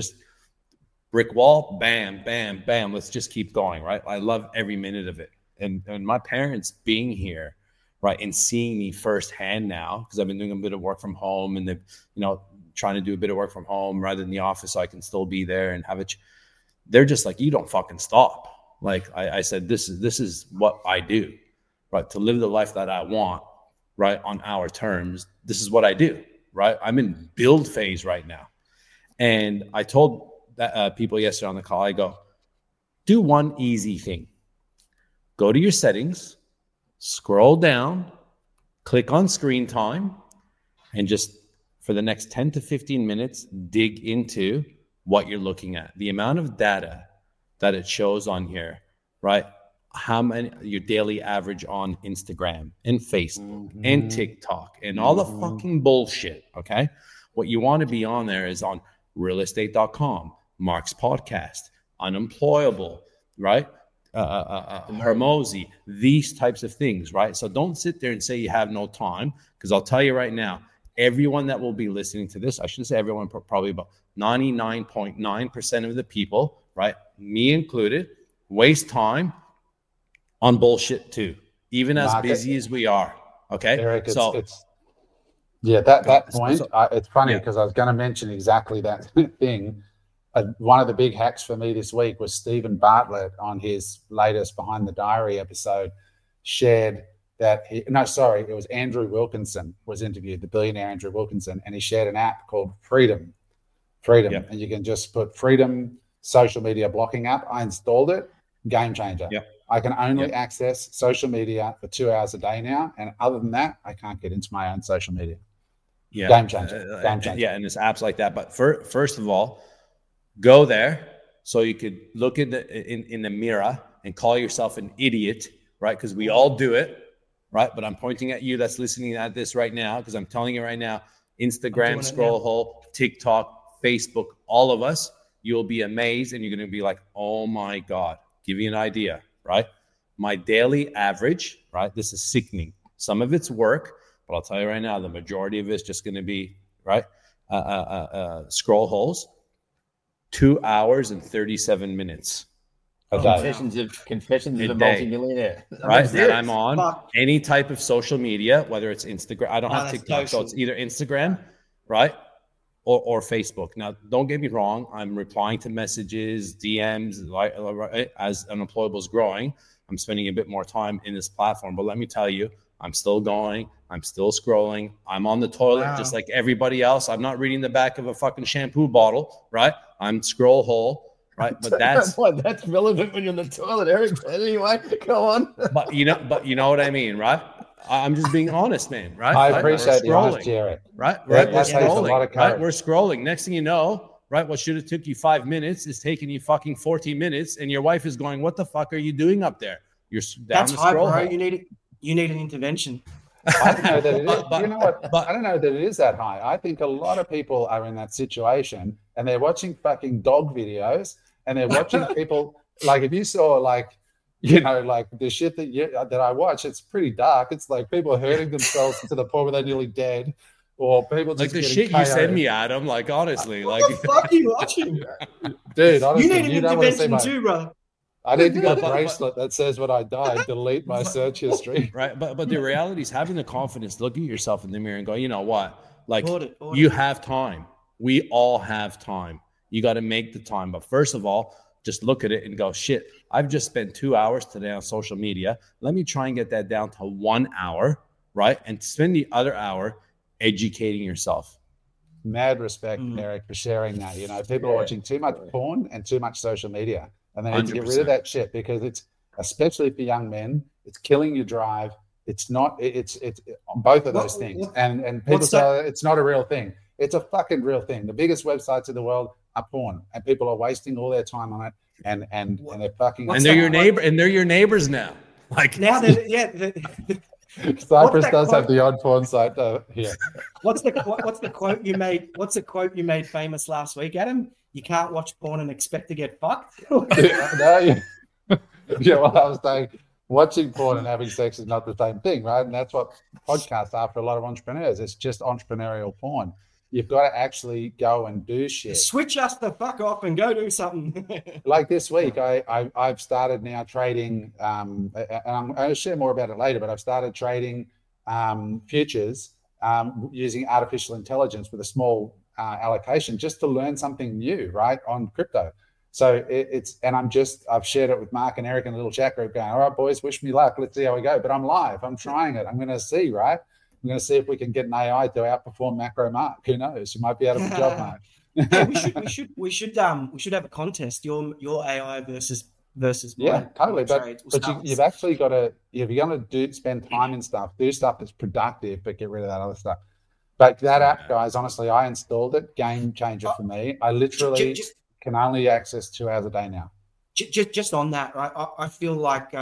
brick wall, bam, bam, bam. Let's just keep going, right? I love every minute of it. And my parents being here, right, and seeing me firsthand now, because I've been doing a bit of work from home and they've, trying to do a bit of work from home rather than the office so I can still be there and have it. They're just like, you don't fucking stop. Like I said, this is what I do, right? To live the life that I want, right, on our terms. This is what I do, right? I'm in build phase right now. And I told that, people yesterday on the call, I go, do one easy thing. Go to your settings, scroll down, click on screen time, and just for the next 10 to 15 minutes, dig into what you're looking at. The amount of data that it shows on here, right? How many, your daily average on Instagram and Facebook and TikTok and all the fucking bullshit, okay? What you want to be on there is on realestate.com, Mark's podcast, Unemployable, right? Hermosi, these types of things, right? So don't sit there and say you have no time, because I'll tell you right now, everyone that will be listening to this, I shouldn't say everyone, probably about 99.9% of the people, right, me included, waste time on bullshit too, even as busy as we are. Okay, Eric, so that point. It's funny because I was going to mention exactly that thing. One of the big hacks for me this week was Stephen Bartlett on his latest Behind the Diary episode shared that it was Andrew Wilkinson was interviewed, the billionaire Andrew Wilkinson, and he shared an app called Freedom. Yep. And you can just put Freedom social media blocking app. I installed it, game changer. Yep. I can only access social media for 2 hours a day now, and other than that, I can't get into my own social media. Yeah, game changer. Yeah, and there's apps like that. But first of all, go there so you could look in the mirror and call yourself an idiot, right? Because we all do it. Right, but I'm pointing at you that's listening at this right now, because I'm telling you right now, Instagram, scroll hole, TikTok, Facebook, all of us, you'll be amazed and you're going to be like, oh my God. Give you an idea, right? My daily average, right? This is sickening. Some of it's work, but I'll tell you right now, the majority of it's just going to be, right? Scroll holes, 2 hours and 37 minutes. Confessions of a day. multimillionaire. Right, that serious. I'm on Fuck. any type of social media, whether it's Instagram. I don't have that's TikTok, so social. it's either Instagram, right, or Facebook. Now, don't get me wrong. I'm replying to messages, DMs, as Unemployable is growing. I'm spending a bit more time in this platform, but let me tell you, I'm still going. I'm still scrolling. I'm on the toilet just like everybody else. I'm not reading the back of a fucking shampoo bottle, right? I'm scroll hole, right? But that's relevant when you're in the toilet, Eric. Anyway, go on. but you know what I mean, right? I'm just being honest, man, right? I appreciate the honesty, Eric. Right? That We're takes a lot of scrolling, right? courage. We're scrolling. Next thing you know, right, what should have took you 5 minutes is taking you fucking 14 minutes, and your wife is going, "What the fuck are you doing up there?" You're down That's the high, scroll bro. hole. You need an intervention. I don't know that it is. But- You know what? but- I don't know that it is that high. I think a lot of people are in that situation and they're watching fucking dog videos and they're watching people like if you saw like like the shit that I watch, it's pretty dark. It's like people hurting themselves to the point where they're nearly dead, or people just Like the getting shit you KO'd. send me, Adam. Like honestly, like What the fuck are you watching? Dude. Honestly, You need an don't want to see intervention too, bro. I need to get a But- bracelet that says when I die, delete my search history. right? But the reality is having the confidence, look at yourself in the mirror and go, you know what? Like Order. you have time. We all have time. You got to make the time. But first of all, just look at it and go, shit, I've just spent 2 hours today on social media. Let me try and get that down to 1 hour, right? And spend the other hour educating yourself. Mad respect, Eric, for sharing that. People are watching too much porn and too much social media. And they need to get rid of 100%. that shit because it's, especially for young men, it's killing your drive. It's not, it's on both of those things. And people say it's not a real thing. It's a fucking real thing. The biggest websites in the world are porn, and people are wasting all their time on it. And they're fucking. And they're your neighbor, and they're your neighbors now. Like Now that Cyprus does have the odd porn site here. What's the quote you made? What's the quote you made famous last week, Adam? You can't watch porn and expect to get fucked. Well, I was saying watching porn and having sex is not the same thing, right? And that's what podcasts are for a lot of entrepreneurs. It's just entrepreneurial porn. You've got to actually go and do shit. Switch us the fuck off and go do something. Like this week, I've started now trading, and I'm going to share more about it later, but I've started trading futures using artificial intelligence with a small allocation just to learn something new, right, on crypto. So I've shared it with Mark and Eric in a little chat group going, all right, boys, wish me luck. Let's see how we go. But I'm live. I'm trying it. I'm going to see, right? I'm going to see if we can get an AI to outperform Macro Mark. Who knows? You might be out of a job, Mark. Hey, we should have a contest. Your AI versus mine. Yeah, totally. Trades. You've actually got to, if you're going to spend time in stuff, do stuff that's productive, but get rid of that other stuff. But that app, guys, honestly, I installed it. Game changer for me. I literally can only access 2 hours a day now. Just on that, right? I feel like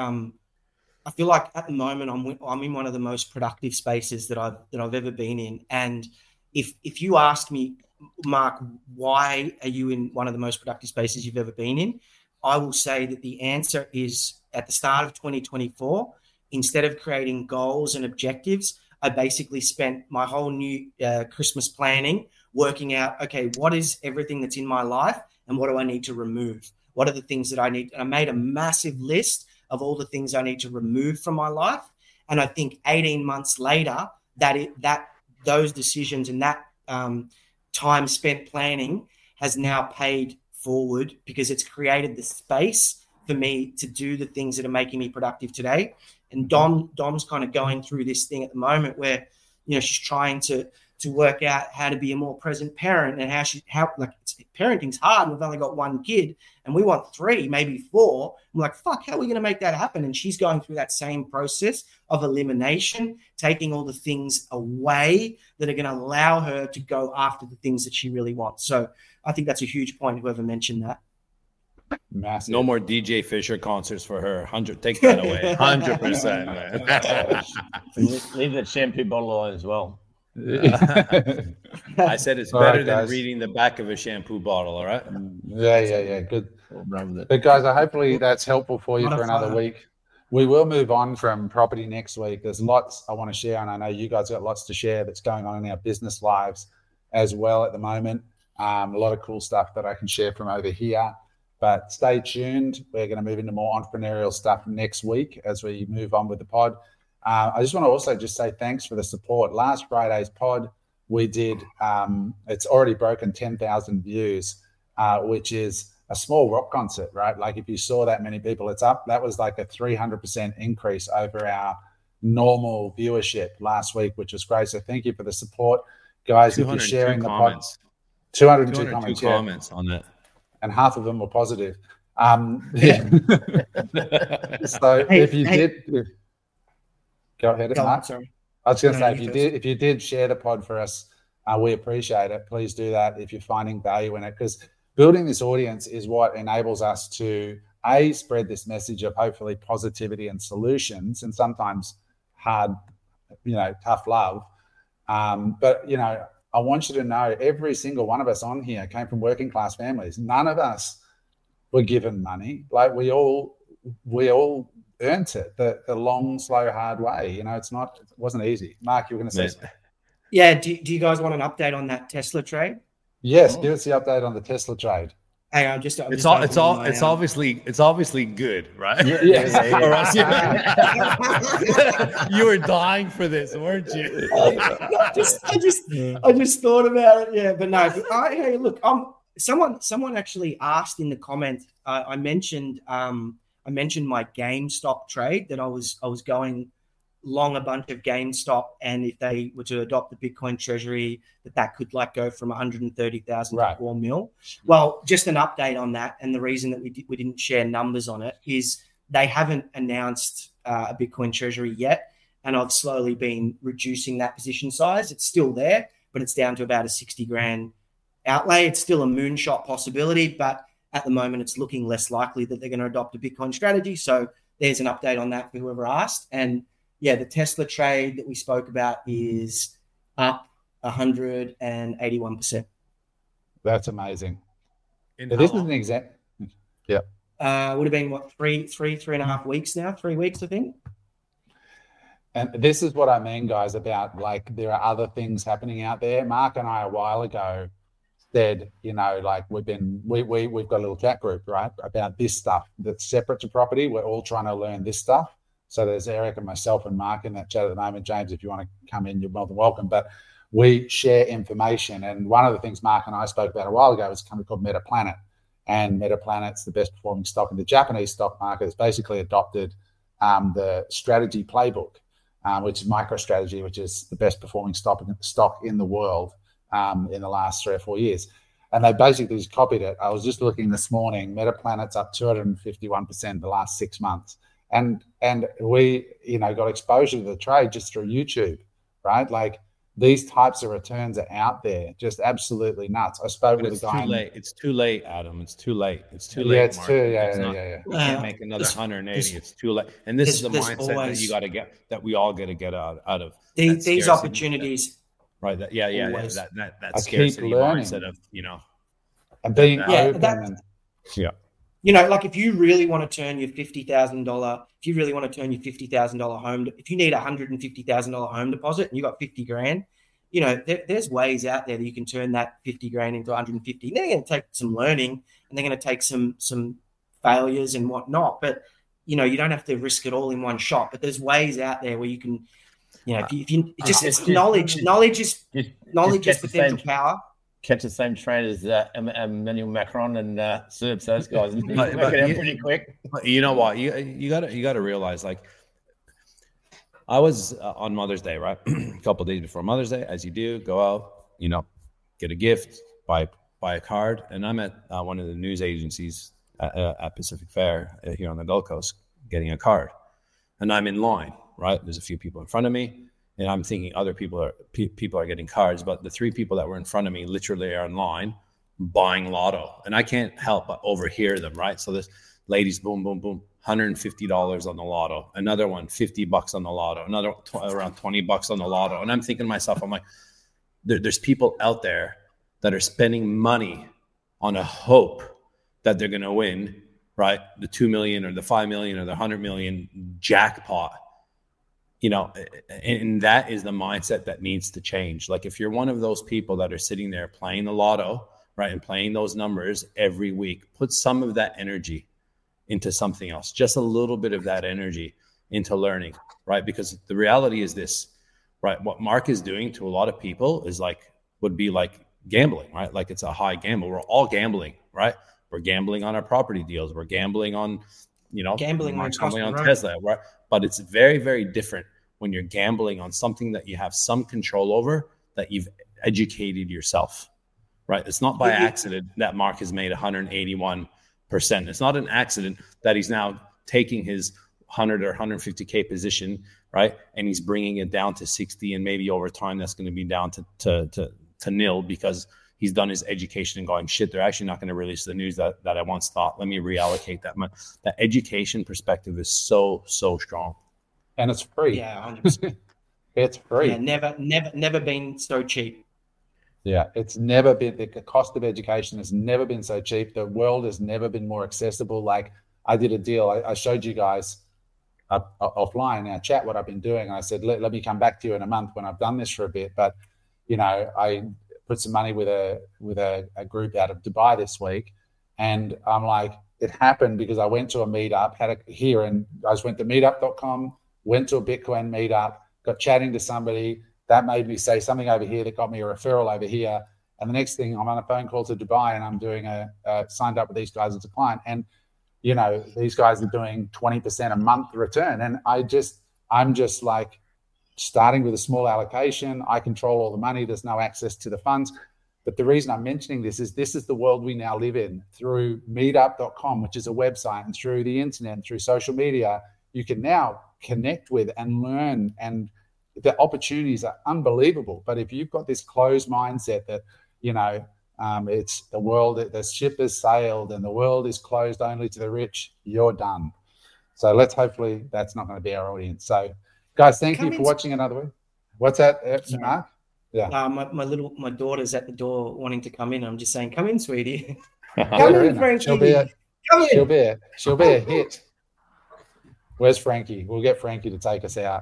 at the moment I'm in one of the most productive spaces that I've ever been in. And if you ask me, Mark, why are you in one of the most productive spaces you've ever been in? I will say that the answer is at the start of 2024, instead of creating goals and objectives, I basically spent my whole new Christmas planning working out, okay, what is everything that's in my life and what do I need to remove? What are the things that I need? And I made a massive list of all the things I need to remove from my life. And I think 18 months later, those decisions and that time spent planning has now paid forward because it's created the space for me to do the things that are making me productive today. And Dom's kind of going through this thing at the moment where, she's trying to work out how to be a more present parent and how parenting's hard. We've only got one kid and we want 3, maybe 4. I'm like, fuck, how are we going to make that happen? And she's going through that same process of elimination, taking all the things away that are going to allow her to go after the things that she really wants. So I think that's a huge point, whoever mentioned that. Massive. no more DJ Fisher concerts for her. 100, take that away. 100%, man. Leave that shampoo bottle alone as well. I said it's All better right, than guys. reading the back of a shampoo bottle, all right? Yeah. Good. We'll run with it. But guys, hopefully that's helpful for you What a for another fun. week. We will move on from property next week. There's lots I want to share, and I know you guys got lots to share that's going on in our business lives as well at the moment. A lot of cool stuff that I can share from over here. But stay tuned. We're going to move into more entrepreneurial stuff next week as we move on with the pod. I just want to also just say thanks for the support. Last Friday's pod, we did, it's already broken 10,000 views, which is a small rock concert, right? Like if you saw that many people, it's up. That was like a 300% increase over our normal viewership last week, which was great. So thank you for the support, guys. If you're sharing the pod, 202 comments on that. And half of them were positive. Yeah. So if you did, go ahead, Mark. Sorry. I was going to say, if you did share the pod for us, we appreciate it. Please do that if you're finding value in it, because building this audience is what enables us to spread this message of hopefully positivity and solutions, and sometimes hard, tough love. But I want you to know every single one of us on here came from working class families. None of us were given money. Like we all earned it the long, slow, hard way. It wasn't easy. Mark, you were going to say something. Yeah. Do you guys want an update on that Tesla trade? Yes. Give us the update on the Tesla trade. Hey, it's obviously good, right? Yes. You were dying for this, weren't you? I just thought about it. Yeah, but no. Hey, look, someone actually asked in the comments. I mentioned my GameStop trade that I was going long a bunch of GameStop, and if they were to adopt the Bitcoin treasury, that could go from 130,000 to 4 mil. Well, just an update on that, and the reason that we didn't share numbers on it is they haven't announced a Bitcoin treasury yet, and I've slowly been reducing that position size. It's still there, but it's down to about a 60 grand outlay. It's still a moonshot possibility, but at the moment it's looking less likely that they're going to adopt a Bitcoin strategy. So there's an update on that for whoever asked. And yeah, the Tesla trade that we spoke about is up 181%. That's amazing. This is an example. Yeah. Would have been three and a half weeks now, 3 weeks, I think. And this is what I mean, guys, about there are other things happening out there. Mark and I a while ago said, we've got a little chat group, right, about this stuff that's separate to property. We're all trying to learn this stuff. So there's Eric and myself and Mark in that chat at the moment. James, if you want to come in, you're more than welcome. But we share information. And one of the things Mark and I spoke about a while ago was a company called MetaPlanet. And MetaPlanet's the best performing stock in the Japanese stock market. It's basically adopted the strategy playbook, which is MicroStrategy, which is the best performing stock in the world in the last 3 or 4 years. And they basically just copied it. I was just looking this morning. MetaPlanet's up 251% the last 6 months. And we, got exposure to the trade just through YouTube, right? These types of returns are out there, just absolutely nuts. I spoke with a guy. It's too late, Adam. It's too late. Yeah, it's too. Yeah. We can't make another 180. It's too late. And this is the mindset that you got to get, that we all got to get out of these opportunities. Right. That scarcity mindset of and being open. If you really want to turn your $50,000 home, if you need $150,000 home deposit and you got 50 grand, there's ways out there that you can turn that 50 grand into 150. They're going to take some learning and they're going to take some failures and whatnot, but you don't have to risk it all in one shot. But there's ways out there where you can, knowledge is potential power. Catch the same train as Emmanuel Macron and Serbs, those guys. Make it out pretty quick. You know what? You got to realize, I was on Mother's Day, right? A couple of days before Mother's Day, as you do, go out, get a gift, buy a card, and I'm at one of the news agencies at Pacific Fair here on the Gold Coast, getting a card, and I'm in line, right? There's a few people in front of me. And I'm thinking other people are getting cards, but the 3 people that were in front of me literally are in line buying lotto, and I can't help but overhear them, right? So this lady's boom, boom, boom, $150 on the lotto, another one $50 on the lotto, another around $20 on the lotto, and I'm thinking to myself, I'm like, there's people out there that are spending money on a hope that they're going to win, right? The 2 million or the 5 million or the 100 million jackpot. And that is the mindset that needs to change. If you're one of those people that are sitting there playing the lotto right? And playing those numbers every week, put some of that energy into something else, just a little bit of that energy into learning, right? Because the reality is this, right? What Mark is doing to a lot of people is would be like gambling, right? Like it's a high gamble. We're all gambling, right? We're gambling on our property deals. We're gambling on, gambling on Tesla, right? But it's very, very different when you're gambling on something that you have some control over, that you've educated yourself, right? It's not by accident that Mark has made 181%. It's not an accident that he's now taking his 100 or 150K position, right? And he's bringing it down to 60, and maybe over time that's going to be down to nil, because he's done his education and going, shit, they're actually not going to release the news that I once thought. Let me reallocate that money. That education perspective is so strong. And it's free. Yeah, 100%. It's free. Yeah, never been so cheap. Yeah, it's never been, the cost of education has never been so cheap. The world has never been more accessible. Like, I did a deal. I showed you guys offline in our chat what I've been doing. And I said, let me come back to you in a month when I've done this for a bit. But, I put some money with a group out of Dubai this week. And I'm like, it happened because I went to a meetup, and I just went to meetup.com, went to a Bitcoin meetup, got chatting to somebody. That made me say something over here that got me a referral over here. And the next thing, I'm on a phone call to Dubai, and I'm doing signed up with these guys as a client. And, these guys are doing 20% a month return. And I'm just like starting with a small allocation. I control all the money. There's no access to the funds. But the reason I'm mentioning this is the world we now live in. Through meetup.com, which is a website, and through the internet and through social media, you can now connect with and learn, and the opportunities are unbelievable. But if you've got this closed mindset that, it's the world, the ship has sailed and the world is closed only to the rich, you're done. So hopefully that's not going to be our audience. So guys, thank you for watching another week. What's that, Mark? Yeah. My daughter's at the door wanting to come in. I'm just saying, come in, sweetie. Come in, Frankie. She'll be a hit. Where's Frankie? We'll get Frankie to take us out.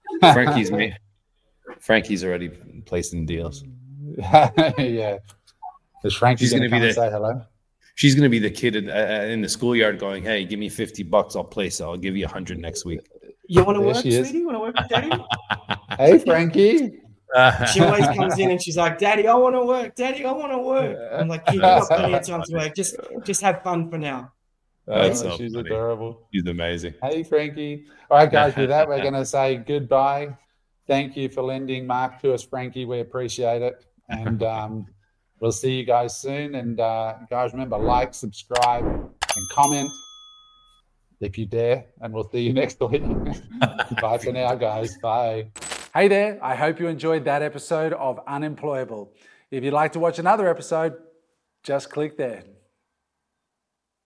Frankie's already placing deals. Yeah. Is Frankie going to come and say hello? She's going to be the kid in the schoolyard going, hey, give me $50. I'll place it. I'll give you 100 next week. You want to work, sweetie? You want to work with Daddy? Hey, Frankie. She always comes in and she's like, Daddy, I want to work. Daddy, I want to work. I'm like, kid, you've got plenty of time to work. Just have fun for now. She's adorable. She's amazing. Hey, Frankie. All right, guys, with that, we're going to say goodbye. Thank you for lending Mark to us, Frankie. We appreciate it. And we'll see you guys soon. And guys, remember, like, subscribe, and comment if you dare. And we'll see you next week. Bye for now, guys. Bye. Hey there. I hope you enjoyed that episode of Unemployable. If you'd like to watch another episode, just click there.